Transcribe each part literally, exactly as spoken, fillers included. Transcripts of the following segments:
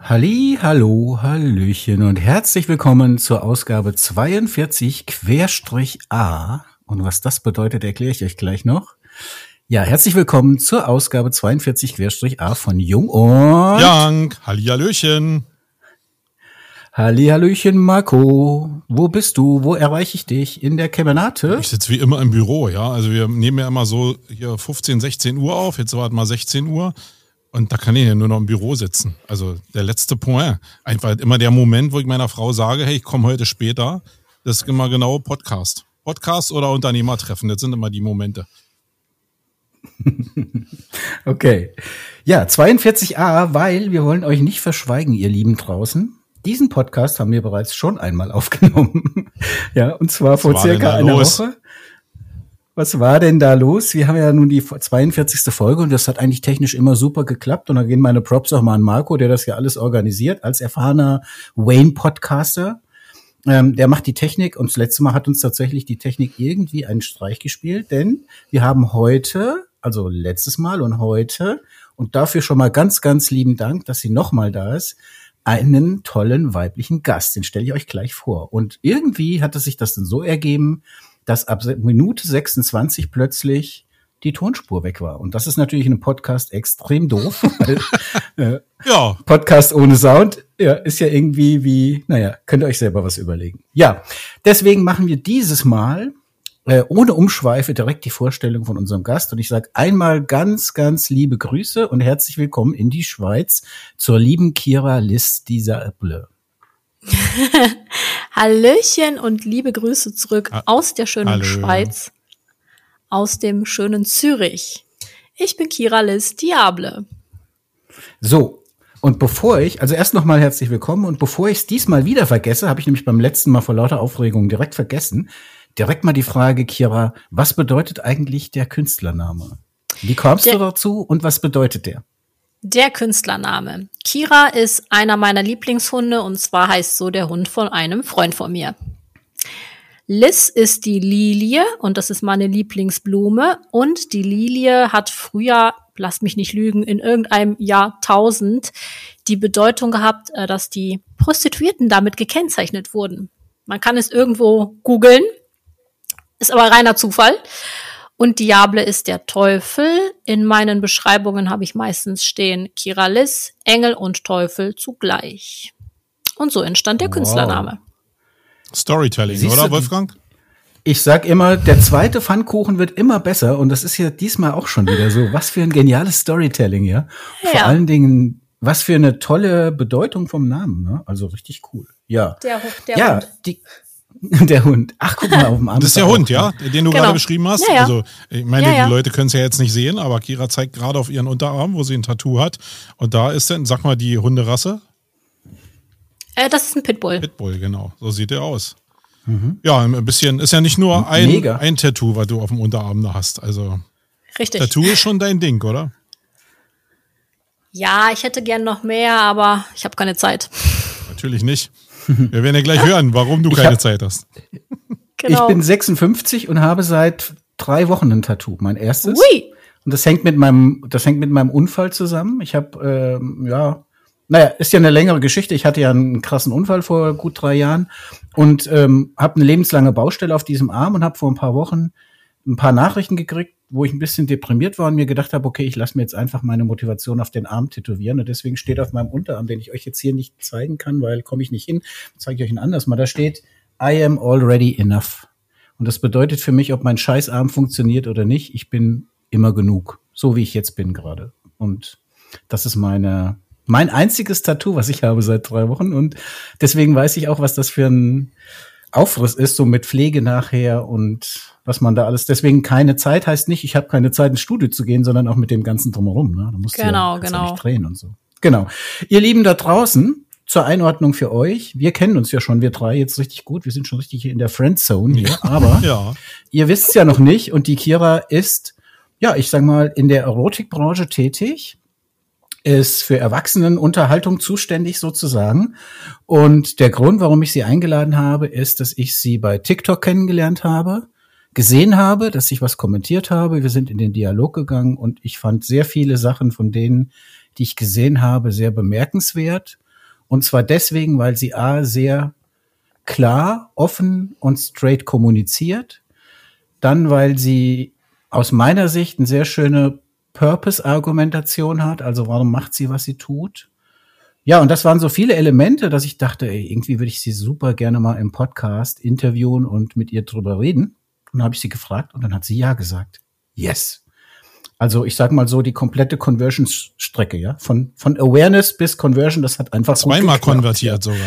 Halli, hallo, hallöchen und herzlich willkommen zur Ausgabe zweiundvierzig Querstrich A. Und was das bedeutet, erkläre ich euch gleich noch. Ja, herzlich willkommen zur Ausgabe zweiundvierzig Querstrich A von Jung und Young. Halli, hallöchen. Halli, hallöchen, Marco. Wo bist du? Wo erreiche ich dich? In der Kemenate? Ich sitze wie immer im Büro, ja. Also wir nehmen ja immer so hier fünfzehn, sechzehn Uhr auf. Jetzt war es mal sechzehn Uhr. Und da kann ich ja nur noch im Büro sitzen. Also der letzte Point. Einfach immer der Moment, wo ich meiner Frau sage, hey, ich komme heute später. Das ist immer genau Podcast. Podcast oder Unternehmertreffen. Das sind immer die Momente. Okay. Ja, zweiundvierzig A, weil wir wollen euch nicht verschweigen, ihr Lieben draußen. Diesen Podcast haben wir bereits schon einmal aufgenommen. Ja, und zwar vor circa einer Woche. Was war denn da los? Wir haben ja nun die zweiundvierzigste Folge und das hat eigentlich technisch immer super geklappt. Und da gehen meine Props auch mal an Marco, der das ja alles organisiert, als erfahrener Wayne-Podcaster. Ähm, der macht die Technik und das letzte Mal hat uns tatsächlich die Technik irgendwie einen Streich gespielt, denn wir haben heute, also letztes Mal und heute, und dafür schon mal ganz, ganz lieben Dank, dass sie nochmal da ist, einen tollen weiblichen Gast. Den stelle ich euch gleich vor. Und irgendwie hat es sich das dann so ergeben, dass ab Minute sechsundzwanzig plötzlich die Tonspur weg war. Und das ist natürlich in einem Podcast extrem doof. Weil, äh, ja. Podcast ohne Sound ja, ist ja irgendwie wie, naja, könnt ihr euch selber was überlegen. Ja, deswegen machen wir dieses Mal äh, ohne Umschweife direkt die Vorstellung von unserem Gast. Und ich sage einmal ganz, ganz liebe Grüße und herzlich willkommen in die Schweiz zur lieben Kira Liss Diable. Hallöchen und liebe Grüße zurück aus der schönen Hallo. Schweiz, aus dem schönen Zürich. Ich bin Kira Liss Diable. So, und bevor ich, also erst nochmal herzlich willkommen, und bevor ich es diesmal wieder vergesse, habe ich nämlich beim letzten Mal vor lauter Aufregung direkt vergessen, direkt mal die Frage, Kira, was bedeutet eigentlich der Künstlername? Wie kommst der, du dazu und was bedeutet der? Der Künstlername. Kira ist einer meiner Lieblingshunde und zwar heißt so der Hund von einem Freund von mir. Liz ist die Lilie und das ist meine Lieblingsblume und die Lilie hat früher, lasst mich nicht lügen, in irgendeinem Jahrtausend die Bedeutung gehabt, dass die Prostituierten damit gekennzeichnet wurden. Man kann es irgendwo googeln, ist aber reiner Zufall. Und Diable ist der Teufel. In meinen Beschreibungen habe ich meistens stehen Kira Liss, Engel und Teufel zugleich. Und so entstand der wow. Künstlername. Storytelling, Siehst oder Wolfgang? Ich sag immer, der zweite Pfannkuchen wird immer besser und das ist ja diesmal auch schon wieder so. Was für ein geniales Storytelling, ja? ja. Vor allen Dingen, was für eine tolle Bedeutung vom Namen, ne? Also richtig cool. Ja. Der, der ja, Hund. Die Der Hund. Ach, guck mal auf dem Arm. Das ist der Hund, ja, den du genau. gerade beschrieben hast. Ja, ja. Also, ich meine, ja, ja. die Leute können es ja jetzt nicht sehen, aber Kira zeigt gerade auf ihren Unterarm, wo sie ein Tattoo hat. Und da ist dann, sag mal, die Hunderasse? Äh, das ist ein Pitbull. Pitbull, genau. So sieht er aus. Mhm. Ja, ein bisschen, ist ja nicht nur ein, ein Tattoo, was du auf dem Unterarm da hast. Also, richtig. Tattoo ist schon dein Ding, oder? Ja, ich hätte gern noch mehr, aber ich habe keine Zeit. Natürlich nicht. Wir werden ja gleich hören, warum du ich keine hab, Zeit hast. Genau. Ich bin sechsundfünfzig und habe seit drei Wochen ein Tattoo, mein erstes. Ui. Und das hängt mit meinem, das hängt mit meinem Unfall zusammen. Ich habe, ähm, ja, naja, ist ja eine längere Geschichte. Ich hatte ja einen krassen Unfall vor gut drei Jahren und ähm, habe eine lebenslange Baustelle auf diesem Arm und habe vor ein paar Wochen ein paar Nachrichten gekriegt, wo ich ein bisschen deprimiert war und mir gedacht habe, okay, ich lasse mir jetzt einfach meine Motivation auf den Arm tätowieren. Und deswegen steht auf meinem Unterarm, den ich euch jetzt hier nicht zeigen kann, weil komme ich nicht hin, zeige ich euch ein anderes Mal. Da steht, I am already enough. Und das bedeutet für mich, ob mein Scheißarm funktioniert oder nicht, ich bin immer genug. So wie ich jetzt bin gerade. Und das ist meine, mein einziges Tattoo, was ich habe seit drei Wochen. Und deswegen weiß ich auch, was das für ein Aufriss ist, so mit Pflege nachher und was man da alles, deswegen keine Zeit heißt nicht, ich habe keine Zeit ins Studio zu gehen, sondern auch mit dem ganzen Drumherum. Ne? Da musst genau, du ja, genau. Ja nicht drehen und so. Genau. Ihr Lieben da draußen, zur Einordnung für euch, wir kennen uns ja schon, wir drei jetzt richtig gut, wir sind schon richtig hier in der Friendzone hier, aber ja. Ihr wisst es ja noch nicht und die Kira ist, ja, ich sag mal, in der Erotikbranche tätig, ist für Erwachsenenunterhaltung zuständig sozusagen. Und der Grund, warum ich sie eingeladen habe, ist, dass ich sie bei TikTok kennengelernt habe, gesehen habe, dass ich was kommentiert habe. Wir sind in den Dialog gegangen und ich fand sehr viele Sachen von denen, die ich gesehen habe, sehr bemerkenswert. Und zwar deswegen, weil sie A, sehr klar, offen und straight kommuniziert. Dann, weil sie aus meiner Sicht eine sehr schöne Purpose-Argumentation hat. Also warum macht sie, was sie tut? Ja, und das waren so viele Elemente, dass ich dachte, ey, irgendwie würde ich sie super gerne mal im Podcast interviewen und mit ihr drüber reden. Und dann habe ich sie gefragt und dann hat sie ja gesagt. Yes. Also ich sag mal so, die komplette Conversion-Strecke, ja, von von Awareness bis Conversion, das hat einfach zweimal konvertiert sogar.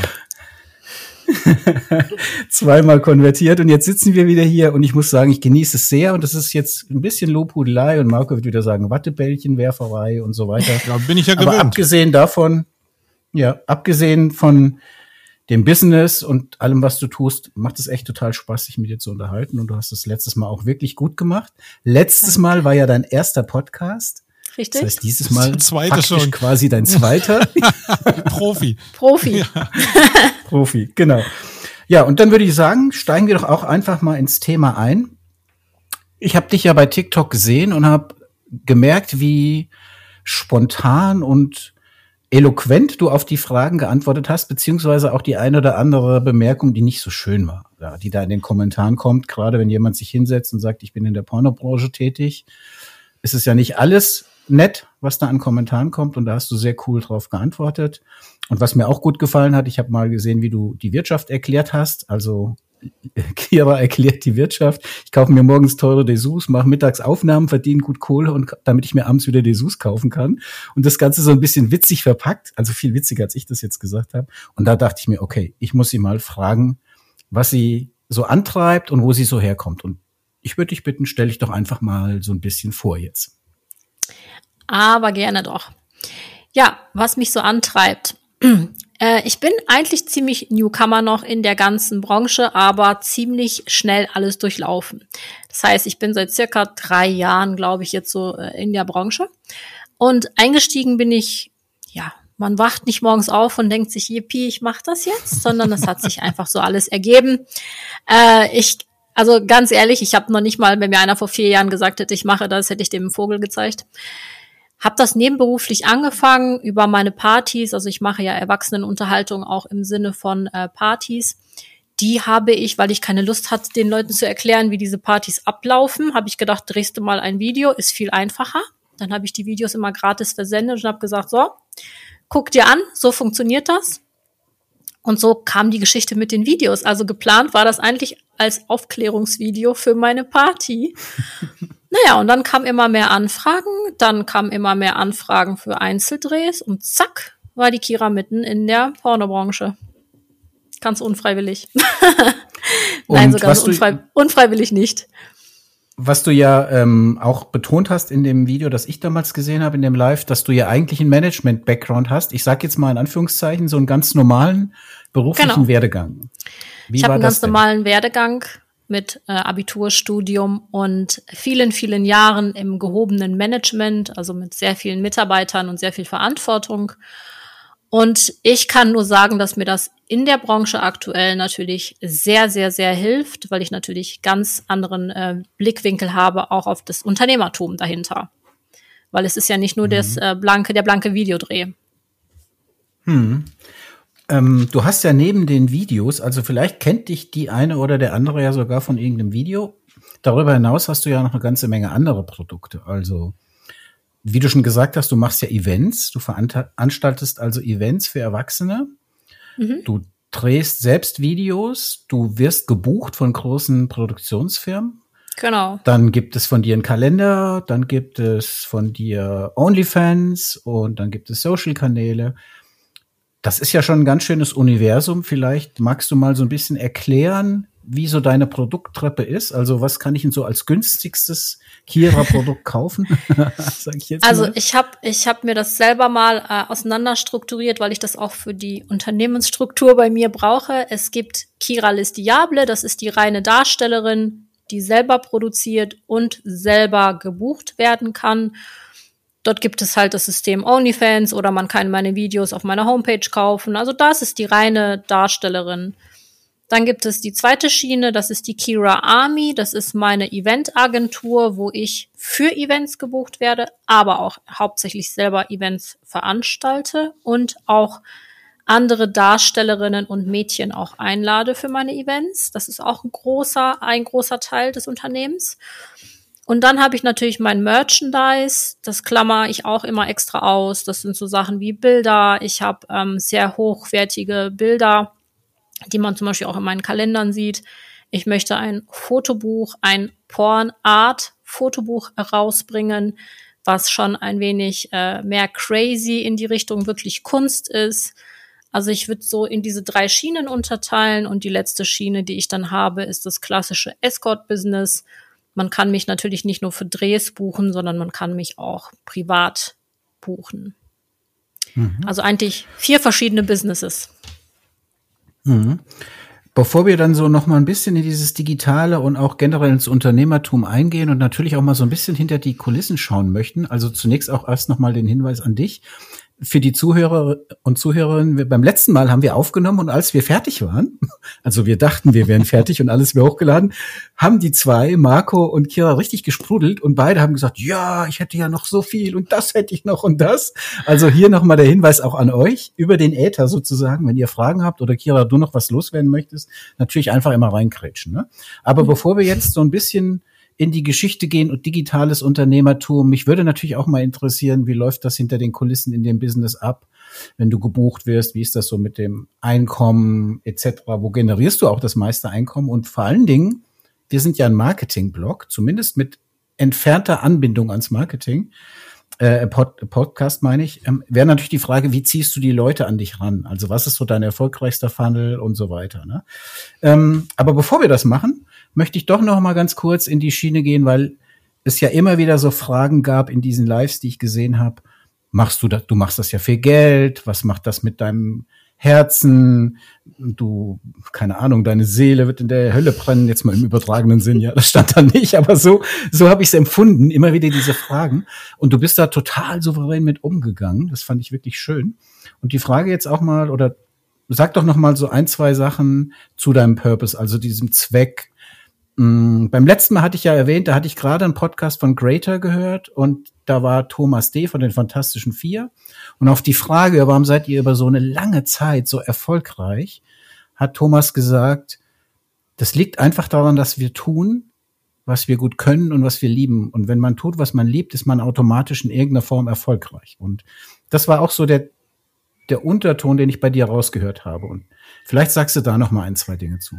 Zweimal konvertiert und jetzt sitzen wir wieder hier und ich muss sagen, ich genieße es sehr und das ist jetzt ein bisschen Lobhudelei und Marco wird wieder sagen Wattebällchenwerferei und so weiter. Ja, bin ich ja gewöhnt. Aber abgesehen davon, ja, abgesehen von dem Business und allem, was du tust, macht es echt total Spaß, sich mit dir zu unterhalten. Und du hast das letztes Mal auch wirklich gut gemacht. Letztes Danke. Mal war ja dein erster Podcast. Richtig. Das heißt, dieses Mal faktisch schon. Quasi dein zweiter. Profi. Profi. Ja. Profi, genau. Ja, und dann würde ich sagen, steigen wir doch auch einfach mal ins Thema ein. Ich habe dich ja bei TikTok gesehen und habe gemerkt, wie spontan und eloquent du auf die Fragen geantwortet hast, beziehungsweise auch die eine oder andere Bemerkung, die nicht so schön war, ja, die da in den Kommentaren kommt, gerade wenn jemand sich hinsetzt und sagt, ich bin in der Pornobranche tätig, ist es ja nicht alles nett, was da an Kommentaren kommt und da hast du sehr cool drauf geantwortet. Und was mir auch gut gefallen hat, ich habe mal gesehen, wie du die Wirtschaft erklärt hast, also Kira erklärt die Wirtschaft. Ich kaufe mir morgens teure Dessous, mache mittags Aufnahmen, verdiene gut Kohle und damit ich mir abends wieder Dessous kaufen kann. Und das Ganze so ein bisschen witzig verpackt, also viel witziger, als ich das jetzt gesagt habe. Und da dachte ich mir, okay, ich muss sie mal fragen, was sie so antreibt und wo sie so herkommt. Und ich würde dich bitten, stell dich doch einfach mal so ein bisschen vor jetzt. Aber gerne doch. Ja, was mich so antreibt. Ich bin eigentlich ziemlich Newcomer noch in der ganzen Branche, aber ziemlich schnell alles durchlaufen. Das heißt, ich bin seit circa drei Jahren, glaube ich, jetzt so in der Branche. Und eingestiegen bin ich, ja, man wacht nicht morgens auf und denkt sich, yippie, ich mache das jetzt, sondern es hat sich einfach so alles ergeben. Äh, ich, also ganz ehrlich, ich habe noch nicht mal, wenn mir einer vor vier Jahren gesagt hätte, ich mache das, hätte ich dem einen Vogel gezeigt. Hab das nebenberuflich angefangen über meine Partys, also ich mache ja Erwachsenenunterhaltung auch im Sinne von äh, Partys. Die habe ich, weil ich keine Lust hatte, den Leuten zu erklären, wie diese Partys ablaufen, habe ich gedacht, drehst du mal ein Video, ist viel einfacher. Dann habe ich die Videos immer gratis versendet und habe gesagt, so, guck dir an, so funktioniert das. Und so kam die Geschichte mit den Videos. Also geplant war das eigentlich als Aufklärungsvideo für meine Party. Naja, und dann kamen immer mehr Anfragen, dann kamen immer mehr Anfragen für Einzeldrehs und zack, war die Kira mitten in der Pornobranche. Ganz unfreiwillig. Nein, sogar so unfrei- unfreiwillig nicht. Was du ja ähm, auch betont hast in dem Video, das ich damals gesehen habe, in dem Live, dass du ja eigentlich einen Management-Background hast. Ich sag jetzt mal in Anführungszeichen, so einen ganz normalen beruflichen genau. Werdegang. Wie ich habe einen ganz denn? normalen Werdegang mit äh, Abiturstudium und vielen, vielen Jahren im gehobenen Management, also mit sehr vielen Mitarbeitern und sehr viel Verantwortung. Und ich kann nur sagen, dass mir das in der Branche aktuell natürlich sehr, sehr, sehr hilft, weil ich natürlich ganz anderen äh, Blickwinkel habe, auch auf das Unternehmertum dahinter. Weil es ist ja nicht nur mhm. das äh, blanke, der blanke Videodreh. Hm. Ähm, du hast ja neben den Videos, also vielleicht kennt dich die eine oder der andere ja sogar von irgendeinem Video. Darüber hinaus hast du ja noch eine ganze Menge andere Produkte. Also, wie du schon gesagt hast, du machst ja Events. Du veranstaltest also Events für Erwachsene. Mhm. Du drehst selbst Videos. Du wirst gebucht von großen Produktionsfirmen. Genau. Dann gibt es von dir einen Kalender. Dann gibt es von dir OnlyFans und dann gibt es Social-Kanäle. Das ist ja schon ein ganz schönes Universum. Vielleicht magst du mal so ein bisschen erklären, wie so deine Produkttreppe ist. Also was kann ich denn so als günstigstes Kira-Produkt kaufen? Sag ich jetzt also mal. ich habe ich hab mir das selber mal äh, auseinanderstrukturiert, weil ich das auch für die Unternehmensstruktur bei mir brauche. Es gibt Kira Liz Diable, das ist die reine Darstellerin, die selber produziert und selber gebucht werden kann. Dort gibt es halt das System OnlyFans oder man kann meine Videos auf meiner Homepage kaufen. Also das ist die reine Darstellerin. Dann gibt es die zweite Schiene, das ist die Kira Army. Das ist meine Eventagentur, wo ich für Events gebucht werde, aber auch hauptsächlich selber Events veranstalte und auch andere Darstellerinnen und Mädchen auch einlade für meine Events. Das ist auch ein großer, ein großer Teil des Unternehmens. Und dann habe ich natürlich mein Merchandise, das klammer ich auch immer extra aus. Das sind so Sachen wie Bilder. Ich habe ähm, sehr hochwertige Bilder, die man zum Beispiel auch in meinen Kalendern sieht. Ich möchte ein Fotobuch, ein Porn-Art-Fotobuch herausbringen, was schon ein wenig äh, mehr crazy in die Richtung wirklich Kunst ist. Also ich würde so in diese drei Schienen unterteilen und die letzte Schiene, die ich dann habe, ist das klassische Escort-Business. Man kann mich natürlich nicht nur für Drehs buchen, sondern man kann mich auch privat buchen. Mhm. Also eigentlich vier verschiedene Businesses. Mhm. Bevor wir dann so noch mal ein bisschen in dieses Digitale und auch generell ins Unternehmertum eingehen und natürlich auch mal so ein bisschen hinter die Kulissen schauen möchten, also zunächst auch erst noch mal den Hinweis an dich. Für die Zuhörer und Zuhörerinnen, wir, beim letzten Mal haben wir aufgenommen und als wir fertig waren, also wir dachten, wir wären fertig und alles wäre hochgeladen, haben die zwei, Marco und Kira, richtig gesprudelt und beide haben gesagt, ja, ich hätte ja noch so viel und das hätte ich noch und das. Also hier nochmal der Hinweis auch an euch, über den Äther sozusagen, wenn ihr Fragen habt oder Kira, du noch was loswerden möchtest, natürlich einfach immer reinkrätschen. Ne? Aber mhm. bevor wir jetzt so ein bisschen in die Geschichte gehen und digitales Unternehmertum. Mich würde natürlich auch mal interessieren, wie läuft das hinter den Kulissen in dem Business ab, wenn du gebucht wirst? Wie ist das so mit dem Einkommen et cetera? Wo generierst du auch das meiste Einkommen? Und vor allen Dingen, wir sind ja ein Marketing-Blog, zumindest mit entfernter Anbindung ans Marketing, äh, Pod, Podcast meine ich, ähm, wäre natürlich die Frage, wie ziehst du die Leute an dich ran? Also was ist so dein erfolgreichster Funnel und so weiter, ne? Ähm, aber bevor wir das machen, möchte ich doch noch mal ganz kurz in die Schiene gehen, weil es ja immer wieder so Fragen gab in diesen Lives, die ich gesehen habe. Machst du das? Du machst das ja für Geld. Was macht das mit deinem Herzen? Du, keine Ahnung, deine Seele wird in der Hölle brennen. Jetzt mal im übertragenen Sinn. Ja, das stand da nicht, aber so, so habe ich es empfunden. Immer wieder diese Fragen. Und du bist da total souverän mit umgegangen. Das fand ich wirklich schön. Und die Frage jetzt auch mal, oder sag doch noch mal so ein, zwei Sachen zu deinem Purpose, also diesem Zweck. Mm, beim letzten Mal hatte ich ja erwähnt, da hatte ich gerade einen Podcast von Greater gehört und da war Thomas D. von den Fantastischen Vier. Und auf die Frage, warum seid ihr über so eine lange Zeit so erfolgreich, hat Thomas gesagt, das liegt einfach daran, dass wir tun, was wir gut können und was wir lieben. Und wenn man tut, was man liebt, ist man automatisch in irgendeiner Form erfolgreich. Und das war auch so der, der Unterton, den ich bei dir rausgehört habe. Und vielleicht sagst du da noch mal ein, zwei Dinge zu.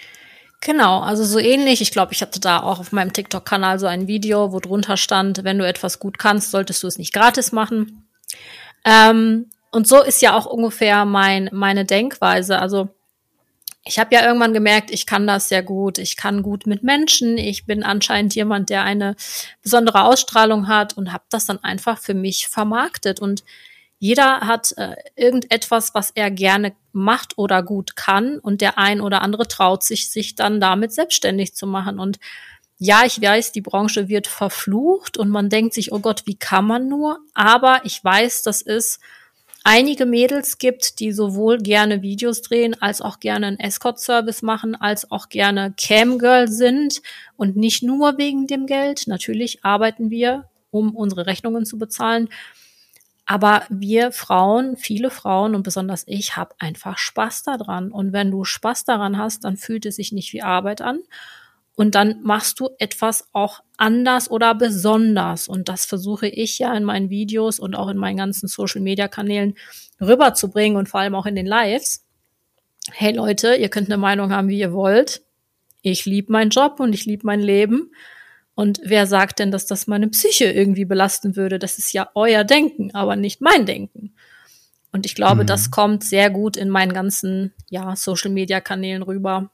Genau, also so ähnlich. Ich glaube, ich hatte da auch auf meinem TikTok-Kanal so ein Video, wo drunter stand, wenn du etwas gut kannst, solltest du es nicht gratis machen. Ähm, und so ist ja auch ungefähr mein meine Denkweise. Also ich habe ja irgendwann gemerkt, ich kann das sehr gut. Ich kann gut mit Menschen. Ich bin anscheinend jemand, der eine besondere Ausstrahlung hat und habe das dann einfach für mich vermarktet. Und jeder hat äh, irgendetwas, was er gerne macht oder gut kann und der ein oder andere traut sich, sich dann damit selbstständig zu machen. Und ja, ich weiß, die Branche wird verflucht und man denkt sich, oh Gott, wie kann man nur? Aber ich weiß, dass es einige Mädels gibt, die sowohl gerne Videos drehen, als auch gerne einen Escort-Service machen, als auch gerne Camgirl sind und nicht nur wegen dem Geld. Natürlich arbeiten wir, um unsere Rechnungen zu bezahlen. Aber wir Frauen, viele Frauen und besonders ich, habe einfach Spaß daran. Und wenn du Spaß daran hast, dann fühlt es sich nicht wie Arbeit an. Und dann machst du etwas auch anders oder besonders. Und das versuche ich ja in meinen Videos und auch in meinen ganzen Social-Media-Kanälen rüberzubringen und vor allem auch in den Lives. Hey Leute, ihr könnt eine Meinung haben, wie ihr wollt. Ich liebe meinen Job und ich liebe mein Leben. Und wer sagt denn, dass das meine Psyche irgendwie belasten würde? Das ist ja euer Denken, aber nicht mein Denken. Und ich glaube, mhm. das kommt sehr gut in meinen ganzen ja, Social-Media-Kanälen rüber.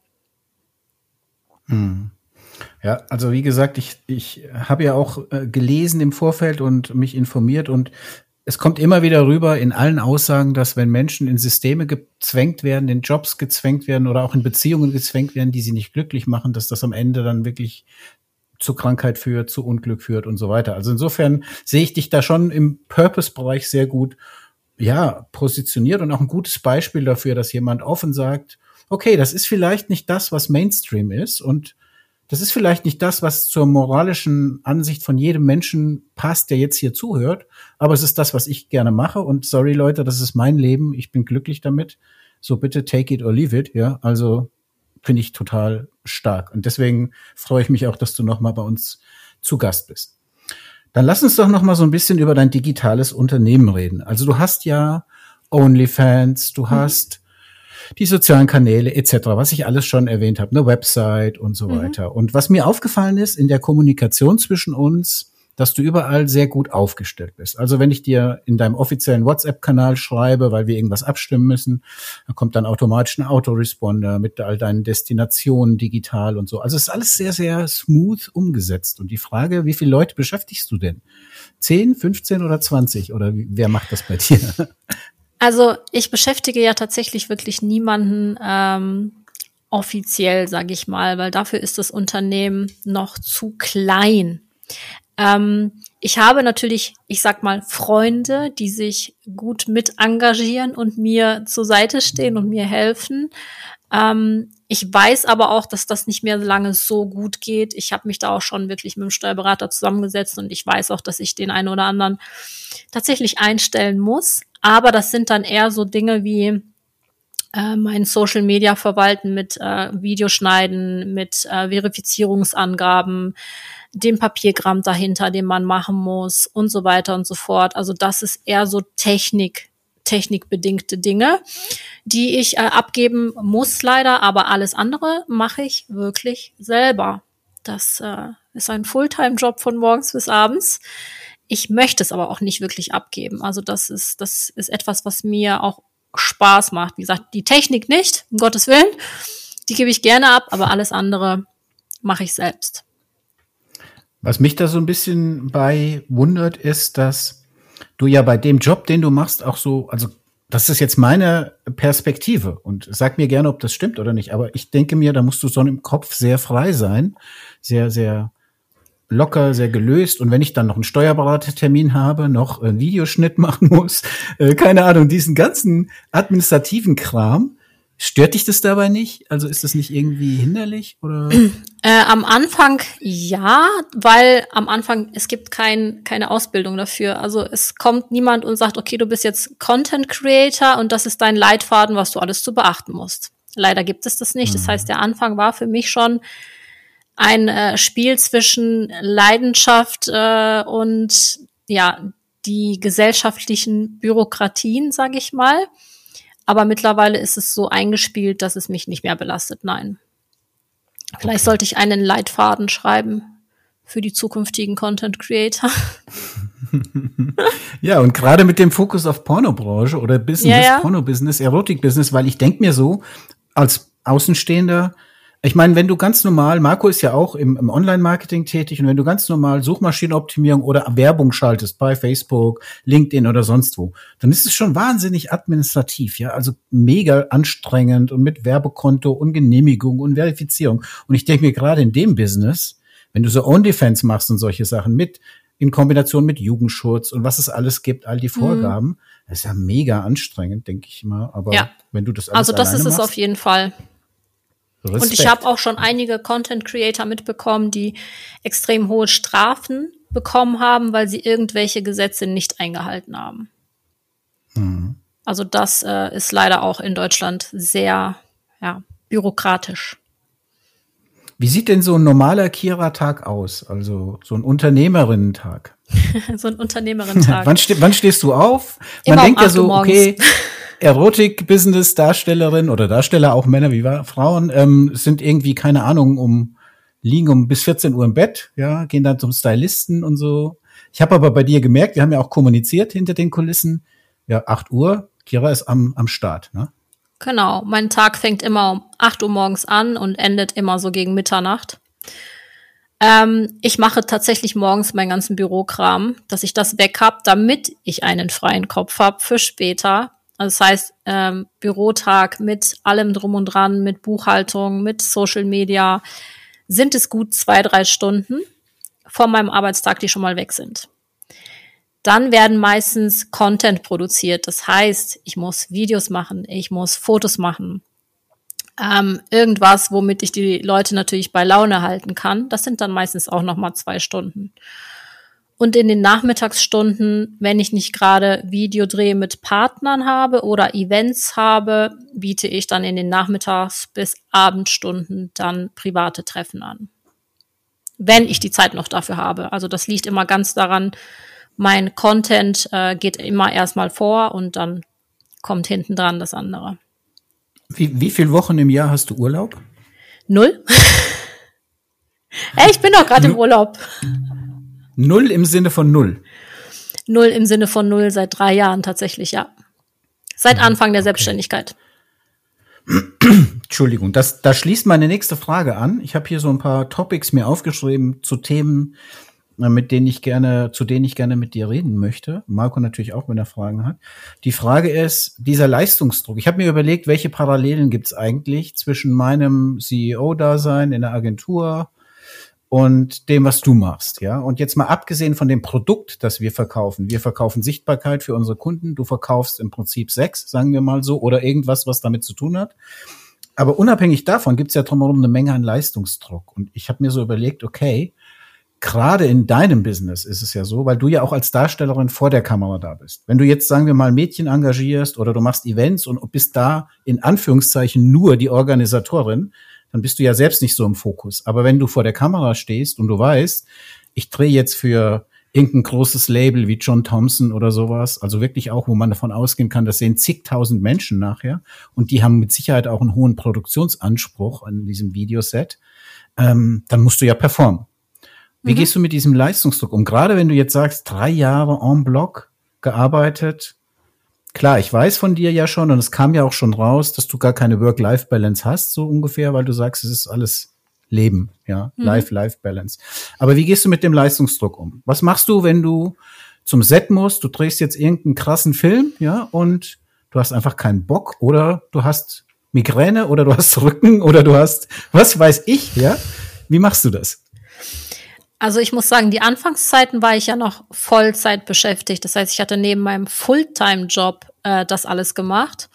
Mhm. Ja, also wie gesagt, ich, ich habe ja auch äh, gelesen im Vorfeld und mich informiert und es kommt immer wieder rüber in allen Aussagen, dass wenn Menschen in Systeme gezwängt werden, in Jobs gezwängt werden oder auch in Beziehungen gezwängt werden, die sie nicht glücklich machen, dass das am Ende dann wirklich zu Krankheit führt, zu Unglück führt und so weiter. Also insofern sehe ich dich da schon im Purpose-Bereich sehr gut, ja, positioniert und auch ein gutes Beispiel dafür, dass jemand offen sagt, okay, das ist vielleicht nicht das, was Mainstream ist und Das ist vielleicht nicht das, was zur moralischen Ansicht von jedem Menschen passt, der jetzt hier zuhört, aber es ist das, was ich gerne mache. Und sorry, Leute, das ist mein Leben. Ich bin glücklich damit. So bitte take it or leave it. Ja, also finde ich total stark. Und deswegen freue ich mich auch, dass du noch mal bei uns zu Gast bist. Dann lass uns doch noch mal so ein bisschen über dein digitales Unternehmen reden. Also du hast ja OnlyFans, du hast mhm. die sozialen Kanäle et cetera, was ich alles schon erwähnt habe, eine Website und so mhm. weiter. Und was mir aufgefallen ist in der Kommunikation zwischen uns, dass du überall sehr gut aufgestellt bist. Also wenn ich dir in deinem offiziellen WhatsApp-Kanal schreibe, weil wir irgendwas abstimmen müssen, dann kommt dann automatisch ein Autoresponder mit all deinen Destinationen digital und so. Also es ist alles sehr, sehr smooth umgesetzt. Und die Frage, wie viele Leute beschäftigst du denn? zehn, fünfzehn oder zwanzig? Oder wer macht das bei dir? Also ich beschäftige ja tatsächlich wirklich niemanden ähm, offiziell, sage ich mal, weil dafür ist das Unternehmen noch zu klein. Ähm, ich habe natürlich, ich sag mal, Freunde, die sich gut mit engagieren und mir zur Seite stehen und mir helfen. Ähm, ich weiß aber auch, dass das nicht mehr lange so gut geht. Ich habe mich da auch schon wirklich mit dem Steuerberater zusammengesetzt und ich weiß auch, dass ich den einen oder anderen tatsächlich einstellen muss. Aber das sind dann eher so Dinge wie äh, mein Social Media verwalten mit äh, Videoschneiden, mit äh, Verifizierungsangaben, dem Papierkram dahinter, den man machen muss und so weiter und so fort. Also das ist eher so Technik, technikbedingte Dinge, die ich äh, abgeben muss leider, aber alles andere mache ich wirklich selber. Das äh, ist ein Fulltime-Job von morgens bis abends. Ich möchte es aber auch nicht wirklich abgeben. Also das ist, das ist etwas, was mir auch Spaß macht. Wie gesagt, die Technik nicht, um Gottes Willen. Die gebe ich gerne ab, aber alles andere mache ich selbst. Was mich da so ein bisschen bei wundert, ist, dass du ja bei dem Job, den du machst, auch so, also das ist jetzt meine Perspektive und sag mir gerne, ob das stimmt oder nicht, aber ich denke mir, da musst du so im Kopf sehr frei sein, sehr, sehr locker, sehr gelöst. Und wenn ich dann noch einen Steuerberatertermin habe, noch einen Videoschnitt machen muss, äh, keine Ahnung, diesen ganzen administrativen Kram, stört dich das dabei nicht? Also ist das nicht irgendwie hinderlich oder? Äh, am Anfang ja, weil am Anfang es gibt kein, keine Ausbildung dafür. Also es kommt niemand und sagt, okay, du bist jetzt Content Creator und das ist dein Leitfaden, was du alles zu beachten musst. Leider gibt es das nicht. Mhm. Das heißt, der Anfang war für mich schon ein äh, Spiel zwischen Leidenschaft äh, und ja die gesellschaftlichen Bürokratien, sage ich mal. Aber mittlerweile ist es so eingespielt, dass es mich nicht mehr belastet. Nein. Vielleicht okay. sollte ich einen Leitfaden schreiben für die zukünftigen Content Creator. Ja, und gerade mit dem Fokus auf Pornobranche oder Business, ja, ja. Porno-Business, Erotik-Business, weil ich denke mir so, als Außenstehender, ich meine, wenn du ganz normal, Marco ist ja auch im, im Online-Marketing tätig, und wenn du ganz normal Suchmaschinenoptimierung oder Werbung schaltest bei Facebook, LinkedIn oder sonst wo, dann ist es schon wahnsinnig administrativ, ja, also mega anstrengend und mit Werbekonto und Genehmigung und Verifizierung. Und ich denke mir gerade in dem Business, wenn du so OnlyFans machst und solche Sachen mit, in Kombination mit Jugendschutz und was es alles gibt, all die Vorgaben, mhm. das ist ja mega anstrengend, denke ich mal. Aber ja. wenn du das alles Also das ist es machst, auf jeden Fall. Respekt. Und ich habe auch schon einige Content Creator mitbekommen, die extrem hohe Strafen bekommen haben, weil sie irgendwelche Gesetze nicht eingehalten haben. Mhm. Also das äh, ist leider auch in Deutschland sehr ja, bürokratisch. Wie sieht denn so ein normaler Kira-Tag aus? Also so ein Unternehmerinnen-Tag? So ein Unternehmerinnen-Tag. wann, ste- wann stehst du auf? Man Immer denkt um ja so, morgens. okay, Erotik-Business, Darstellerin oder Darsteller, auch Männer wie Frauen, ähm, sind irgendwie, keine Ahnung, um liegen um bis vierzehn Uhr im Bett, ja, gehen dann zum Stylisten und so. Ich habe aber bei dir gemerkt, wir haben ja auch kommuniziert hinter den Kulissen, ja, acht Uhr, Kira ist am, am Start, ne? Genau, mein Tag fängt immer um acht Uhr morgens an und endet immer so gegen Mitternacht. Ähm, ich mache tatsächlich morgens meinen ganzen Bürokram, dass ich das weg hab, damit ich einen freien Kopf hab für später. Also das heißt, ähm, Bürotag mit allem drum und dran, mit Buchhaltung, mit Social Media, sind es gut zwei, drei Stunden von meinem Arbeitstag, die schon mal weg sind. Dann werden meistens Content produziert. Das heißt, ich muss Videos machen, ich muss Fotos machen. Ähm, irgendwas, womit ich die Leute natürlich bei Laune halten kann. Das sind dann meistens auch nochmal zwei Stunden. Und in den Nachmittagsstunden, wenn ich nicht gerade Videodreh mit Partnern habe oder Events habe, biete ich dann in den Nachmittags- bis Abendstunden dann private Treffen an. Wenn ich die Zeit noch dafür habe. Also das liegt immer ganz daran, mein Content äh, geht immer erstmal vor und dann kommt hinten dran das andere. Wie, wie viele Wochen im Jahr hast du Urlaub? Null. Hey, ich bin doch gerade im Urlaub. Null im Sinne von null? Null im Sinne von null seit drei Jahren tatsächlich, ja. Seit Anfang der okay. Selbstständigkeit. Entschuldigung, das, da schließt meine nächste Frage an. Ich habe hier so ein paar Topics mir aufgeschrieben zu Themen, mit denen ich gerne, zu denen ich gerne mit dir reden möchte. Marco natürlich auch, wenn er Fragen hat. Die Frage ist, dieser Leistungsdruck. Ich habe mir überlegt, welche Parallelen gibt es eigentlich zwischen meinem C E O-Dasein in der Agentur und dem, was du machst, ja? Und jetzt mal abgesehen von dem Produkt, das wir verkaufen. Wir verkaufen Sichtbarkeit für unsere Kunden. Du verkaufst im Prinzip Sex, sagen wir mal so, oder irgendwas, was damit zu tun hat. Aber unabhängig davon gibt es ja drumherum eine Menge an Leistungsdruck. Und ich habe mir so überlegt, okay, gerade in deinem Business ist es ja so, weil du ja auch als Darstellerin vor der Kamera da bist. Wenn du jetzt, sagen wir mal, Mädchen engagierst oder du machst Events und bist da in Anführungszeichen nur die Organisatorin, dann bist du ja selbst nicht so im Fokus. Aber wenn du vor der Kamera stehst und du weißt, ich drehe jetzt für irgendein großes Label wie John Thompson oder sowas, also wirklich auch, wo man davon ausgehen kann, das sehen zigtausend Menschen nachher und die haben mit Sicherheit auch einen hohen Produktionsanspruch an diesem Videoset, ähm, dann musst du ja performen. Wie mhm. gehst du mit diesem Leistungsdruck um? Gerade wenn du jetzt sagst, drei Jahre en bloc gearbeitet. Klar, ich weiß von dir ja schon, und es kam ja auch schon raus, dass du gar keine Work-Life-Balance hast, so ungefähr, weil du sagst, es ist alles Leben, ja, mhm. Life-Life-Balance. Aber wie gehst du mit dem Leistungsdruck um? Was machst du, wenn du zum Set musst, du drehst jetzt irgendeinen krassen Film, ja, und du hast einfach keinen Bock oder du hast Migräne oder du hast Rücken oder du hast, was weiß ich, ja? Wie machst du das? Also ich muss sagen, die Anfangszeiten war ich ja noch Vollzeit beschäftigt. Das heißt, ich hatte neben meinem Fulltime-Job äh, das alles gemacht.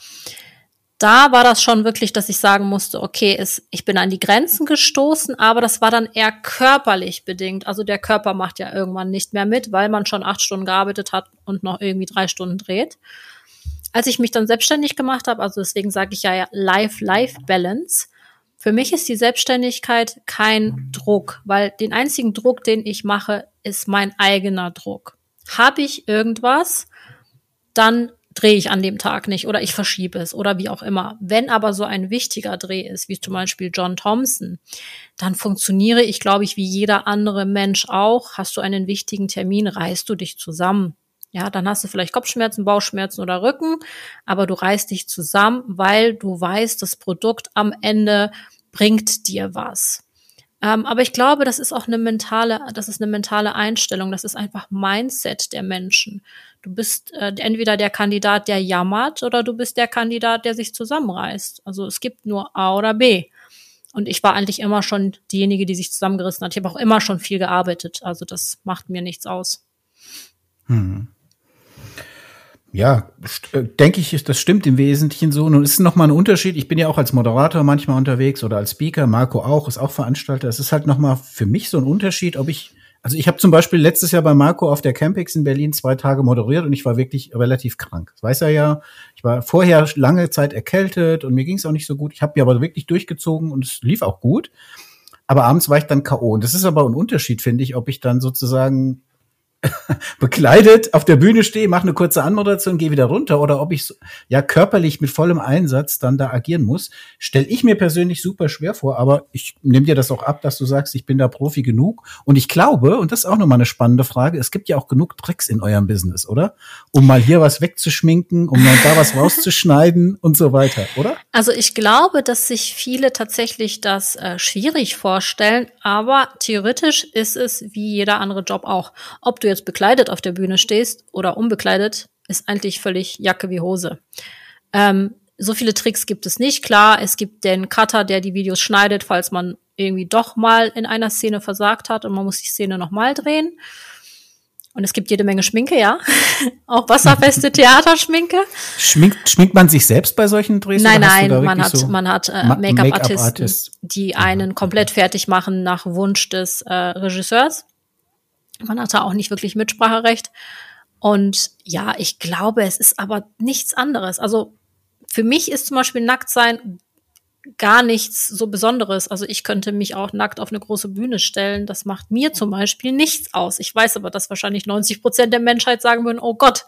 Da war das schon wirklich, dass ich sagen musste, okay, es, ich bin an die Grenzen gestoßen, aber das war dann eher körperlich bedingt. Also der Körper macht ja irgendwann nicht mehr mit, weil man schon acht Stunden gearbeitet hat und noch irgendwie drei Stunden dreht. Als ich mich dann selbstständig gemacht habe, also deswegen sage ich ja Life-Life-Balance, für mich ist die Selbstständigkeit kein Druck, weil den einzigen Druck, den ich mache, ist mein eigener Druck. Habe ich irgendwas, dann drehe ich an dem Tag nicht oder ich verschiebe es oder wie auch immer. Wenn aber so ein wichtiger Dreh ist, wie zum Beispiel John Thompson, dann funktioniere ich, glaube ich, wie jeder andere Mensch auch. Hast du einen wichtigen Termin, reißt du dich zusammen. Ja, dann hast du vielleicht Kopfschmerzen, Bauchschmerzen oder Rücken, aber du reißt dich zusammen, weil du weißt, das Produkt am Ende bringt dir was. Ähm, aber ich glaube, das ist auch eine mentale, das ist eine mentale Einstellung, das ist einfach Mindset der Menschen. Du bist äh, entweder der Kandidat, der jammert, oder du bist der Kandidat, der sich zusammenreißt. Also es gibt nur A oder B. Und ich war eigentlich immer schon diejenige, die sich zusammengerissen hat. Ich habe auch immer schon viel gearbeitet. Also das macht mir nichts aus. Hm. Ja, denke ich, das stimmt im Wesentlichen so. Nun ist noch mal ein Unterschied. Ich bin ja auch als Moderator manchmal unterwegs oder als Speaker. Marco auch, ist auch Veranstalter. Es ist halt noch mal für mich so ein Unterschied, ob ich, also ich habe zum Beispiel letztes Jahr bei Marco auf der Campix in Berlin zwei Tage moderiert und ich war wirklich relativ krank. Das weiß er ja. Ich war vorher lange Zeit erkältet und mir ging es auch nicht so gut. Ich habe mir aber wirklich durchgezogen und es lief auch gut. Aber abends war ich dann K O. Und das ist aber ein Unterschied, finde ich, ob ich dann sozusagen bekleidet auf der Bühne stehe, mache eine kurze Anmoderation, gehe wieder runter, oder ob ich so, ja körperlich mit vollem Einsatz dann da agieren muss, stelle ich mir persönlich super schwer vor, aber ich nehme dir das auch ab, dass du sagst, ich bin da Profi genug, und ich glaube, und das ist auch nochmal eine spannende Frage, es gibt ja auch genug Tricks in eurem Business, oder? Um mal hier was wegzuschminken, um mal da was rauszuschneiden und so weiter, oder? Also ich glaube, dass sich viele tatsächlich das äh, schwierig vorstellen, aber theoretisch ist es wie jeder andere Job auch. Ob du jetzt bekleidet auf der Bühne stehst oder unbekleidet, ist eigentlich völlig Jacke wie Hose. Ähm, so viele Tricks gibt es nicht. Klar, es gibt den Cutter, der die Videos schneidet, falls man irgendwie doch mal in einer Szene versagt hat und man muss die Szene nochmal drehen. Und es gibt jede Menge Schminke, ja. Auch wasserfeste Theaterschminke. Schminkt, schminkt man sich selbst bei solchen Drehs? Nein, nein, man hat, so man hat äh, Ma- Make-up-Artisten, Make-up die einen komplett fertig machen nach Wunsch des äh, Regisseurs. Man hat da auch nicht wirklich Mitspracherecht. Und ja, ich glaube, es ist aber nichts anderes. Also für mich ist zum Beispiel Nacktsein gar nichts so Besonderes. Also ich könnte mich auch nackt auf eine große Bühne stellen. Das macht mir zum Beispiel nichts aus. Ich weiß aber, dass wahrscheinlich neunzig Prozent der Menschheit sagen würden, oh Gott.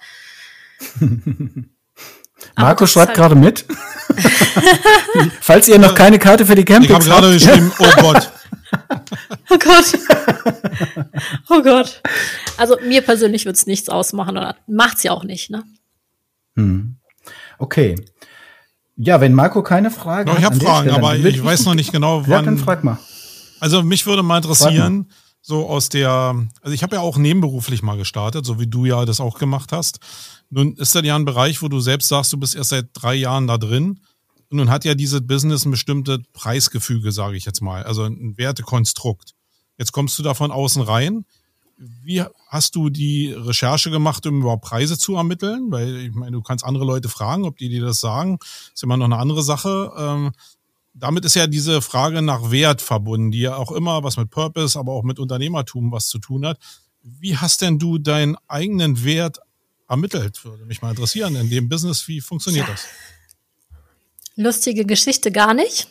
Marco schreibt halt gerade mit. Falls ihr noch keine Karte für die Campings habt. Ich habe gerade geschrieben, oh Gott. Oh Gott. Oh Gott. Also mir persönlich wird es nichts ausmachen oder macht's ja auch nicht, ne? Hm. Okay. Ja, wenn Marco keine Fragen hat. Ich habe Fragen, Stelle, aber ich weiß noch nicht genau, wann. Ja, dann frag mal. Also mich würde mal interessieren, so aus der, also ich habe ja auch nebenberuflich mal gestartet, so wie du ja das auch gemacht hast. Nun ist das ja ein Bereich, wo du selbst sagst, du bist erst seit drei Jahren da drin. Und nun hat ja dieses Business ein bestimmtes Preisgefüge, sage ich jetzt mal, also ein Wertekonstrukt. Jetzt kommst du da von außen rein. Wie hast du die Recherche gemacht, um überhaupt Preise zu ermitteln? Weil ich meine, du kannst andere Leute fragen, ob die dir das sagen. Ist immer noch eine andere Sache. Ähm, damit ist ja diese Frage nach Wert verbunden, die ja auch immer was mit Purpose, aber auch mit Unternehmertum was zu tun hat. Wie hast denn du deinen eigenen Wert ermittelt? Würde mich mal interessieren in dem Business. Wie funktioniert das? Lustige Geschichte gar nicht.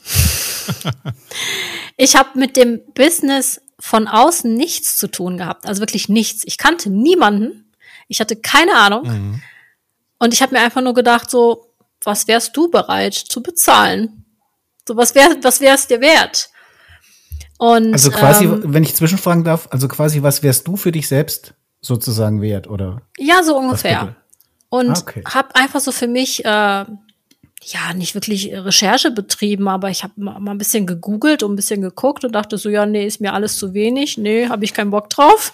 Ich habe mit dem Business von außen nichts zu tun gehabt, also wirklich nichts. Ich kannte niemanden, ich hatte keine Ahnung mhm. und ich habe mir einfach nur gedacht, so, was wärst du bereit zu bezahlen? So, was wär, was wär's dir wert? Und also quasi, ähm, wenn ich zwischenfragen darf, also quasi, was wärst du für dich selbst sozusagen wert, oder? Ja, so ungefähr. Und ah, okay. habe einfach so für mich äh, ja, nicht wirklich Recherche betrieben, aber ich habe mal ein bisschen gegoogelt und ein bisschen geguckt und dachte so, ja, nee, ist mir alles zu wenig, nee, habe ich keinen Bock drauf.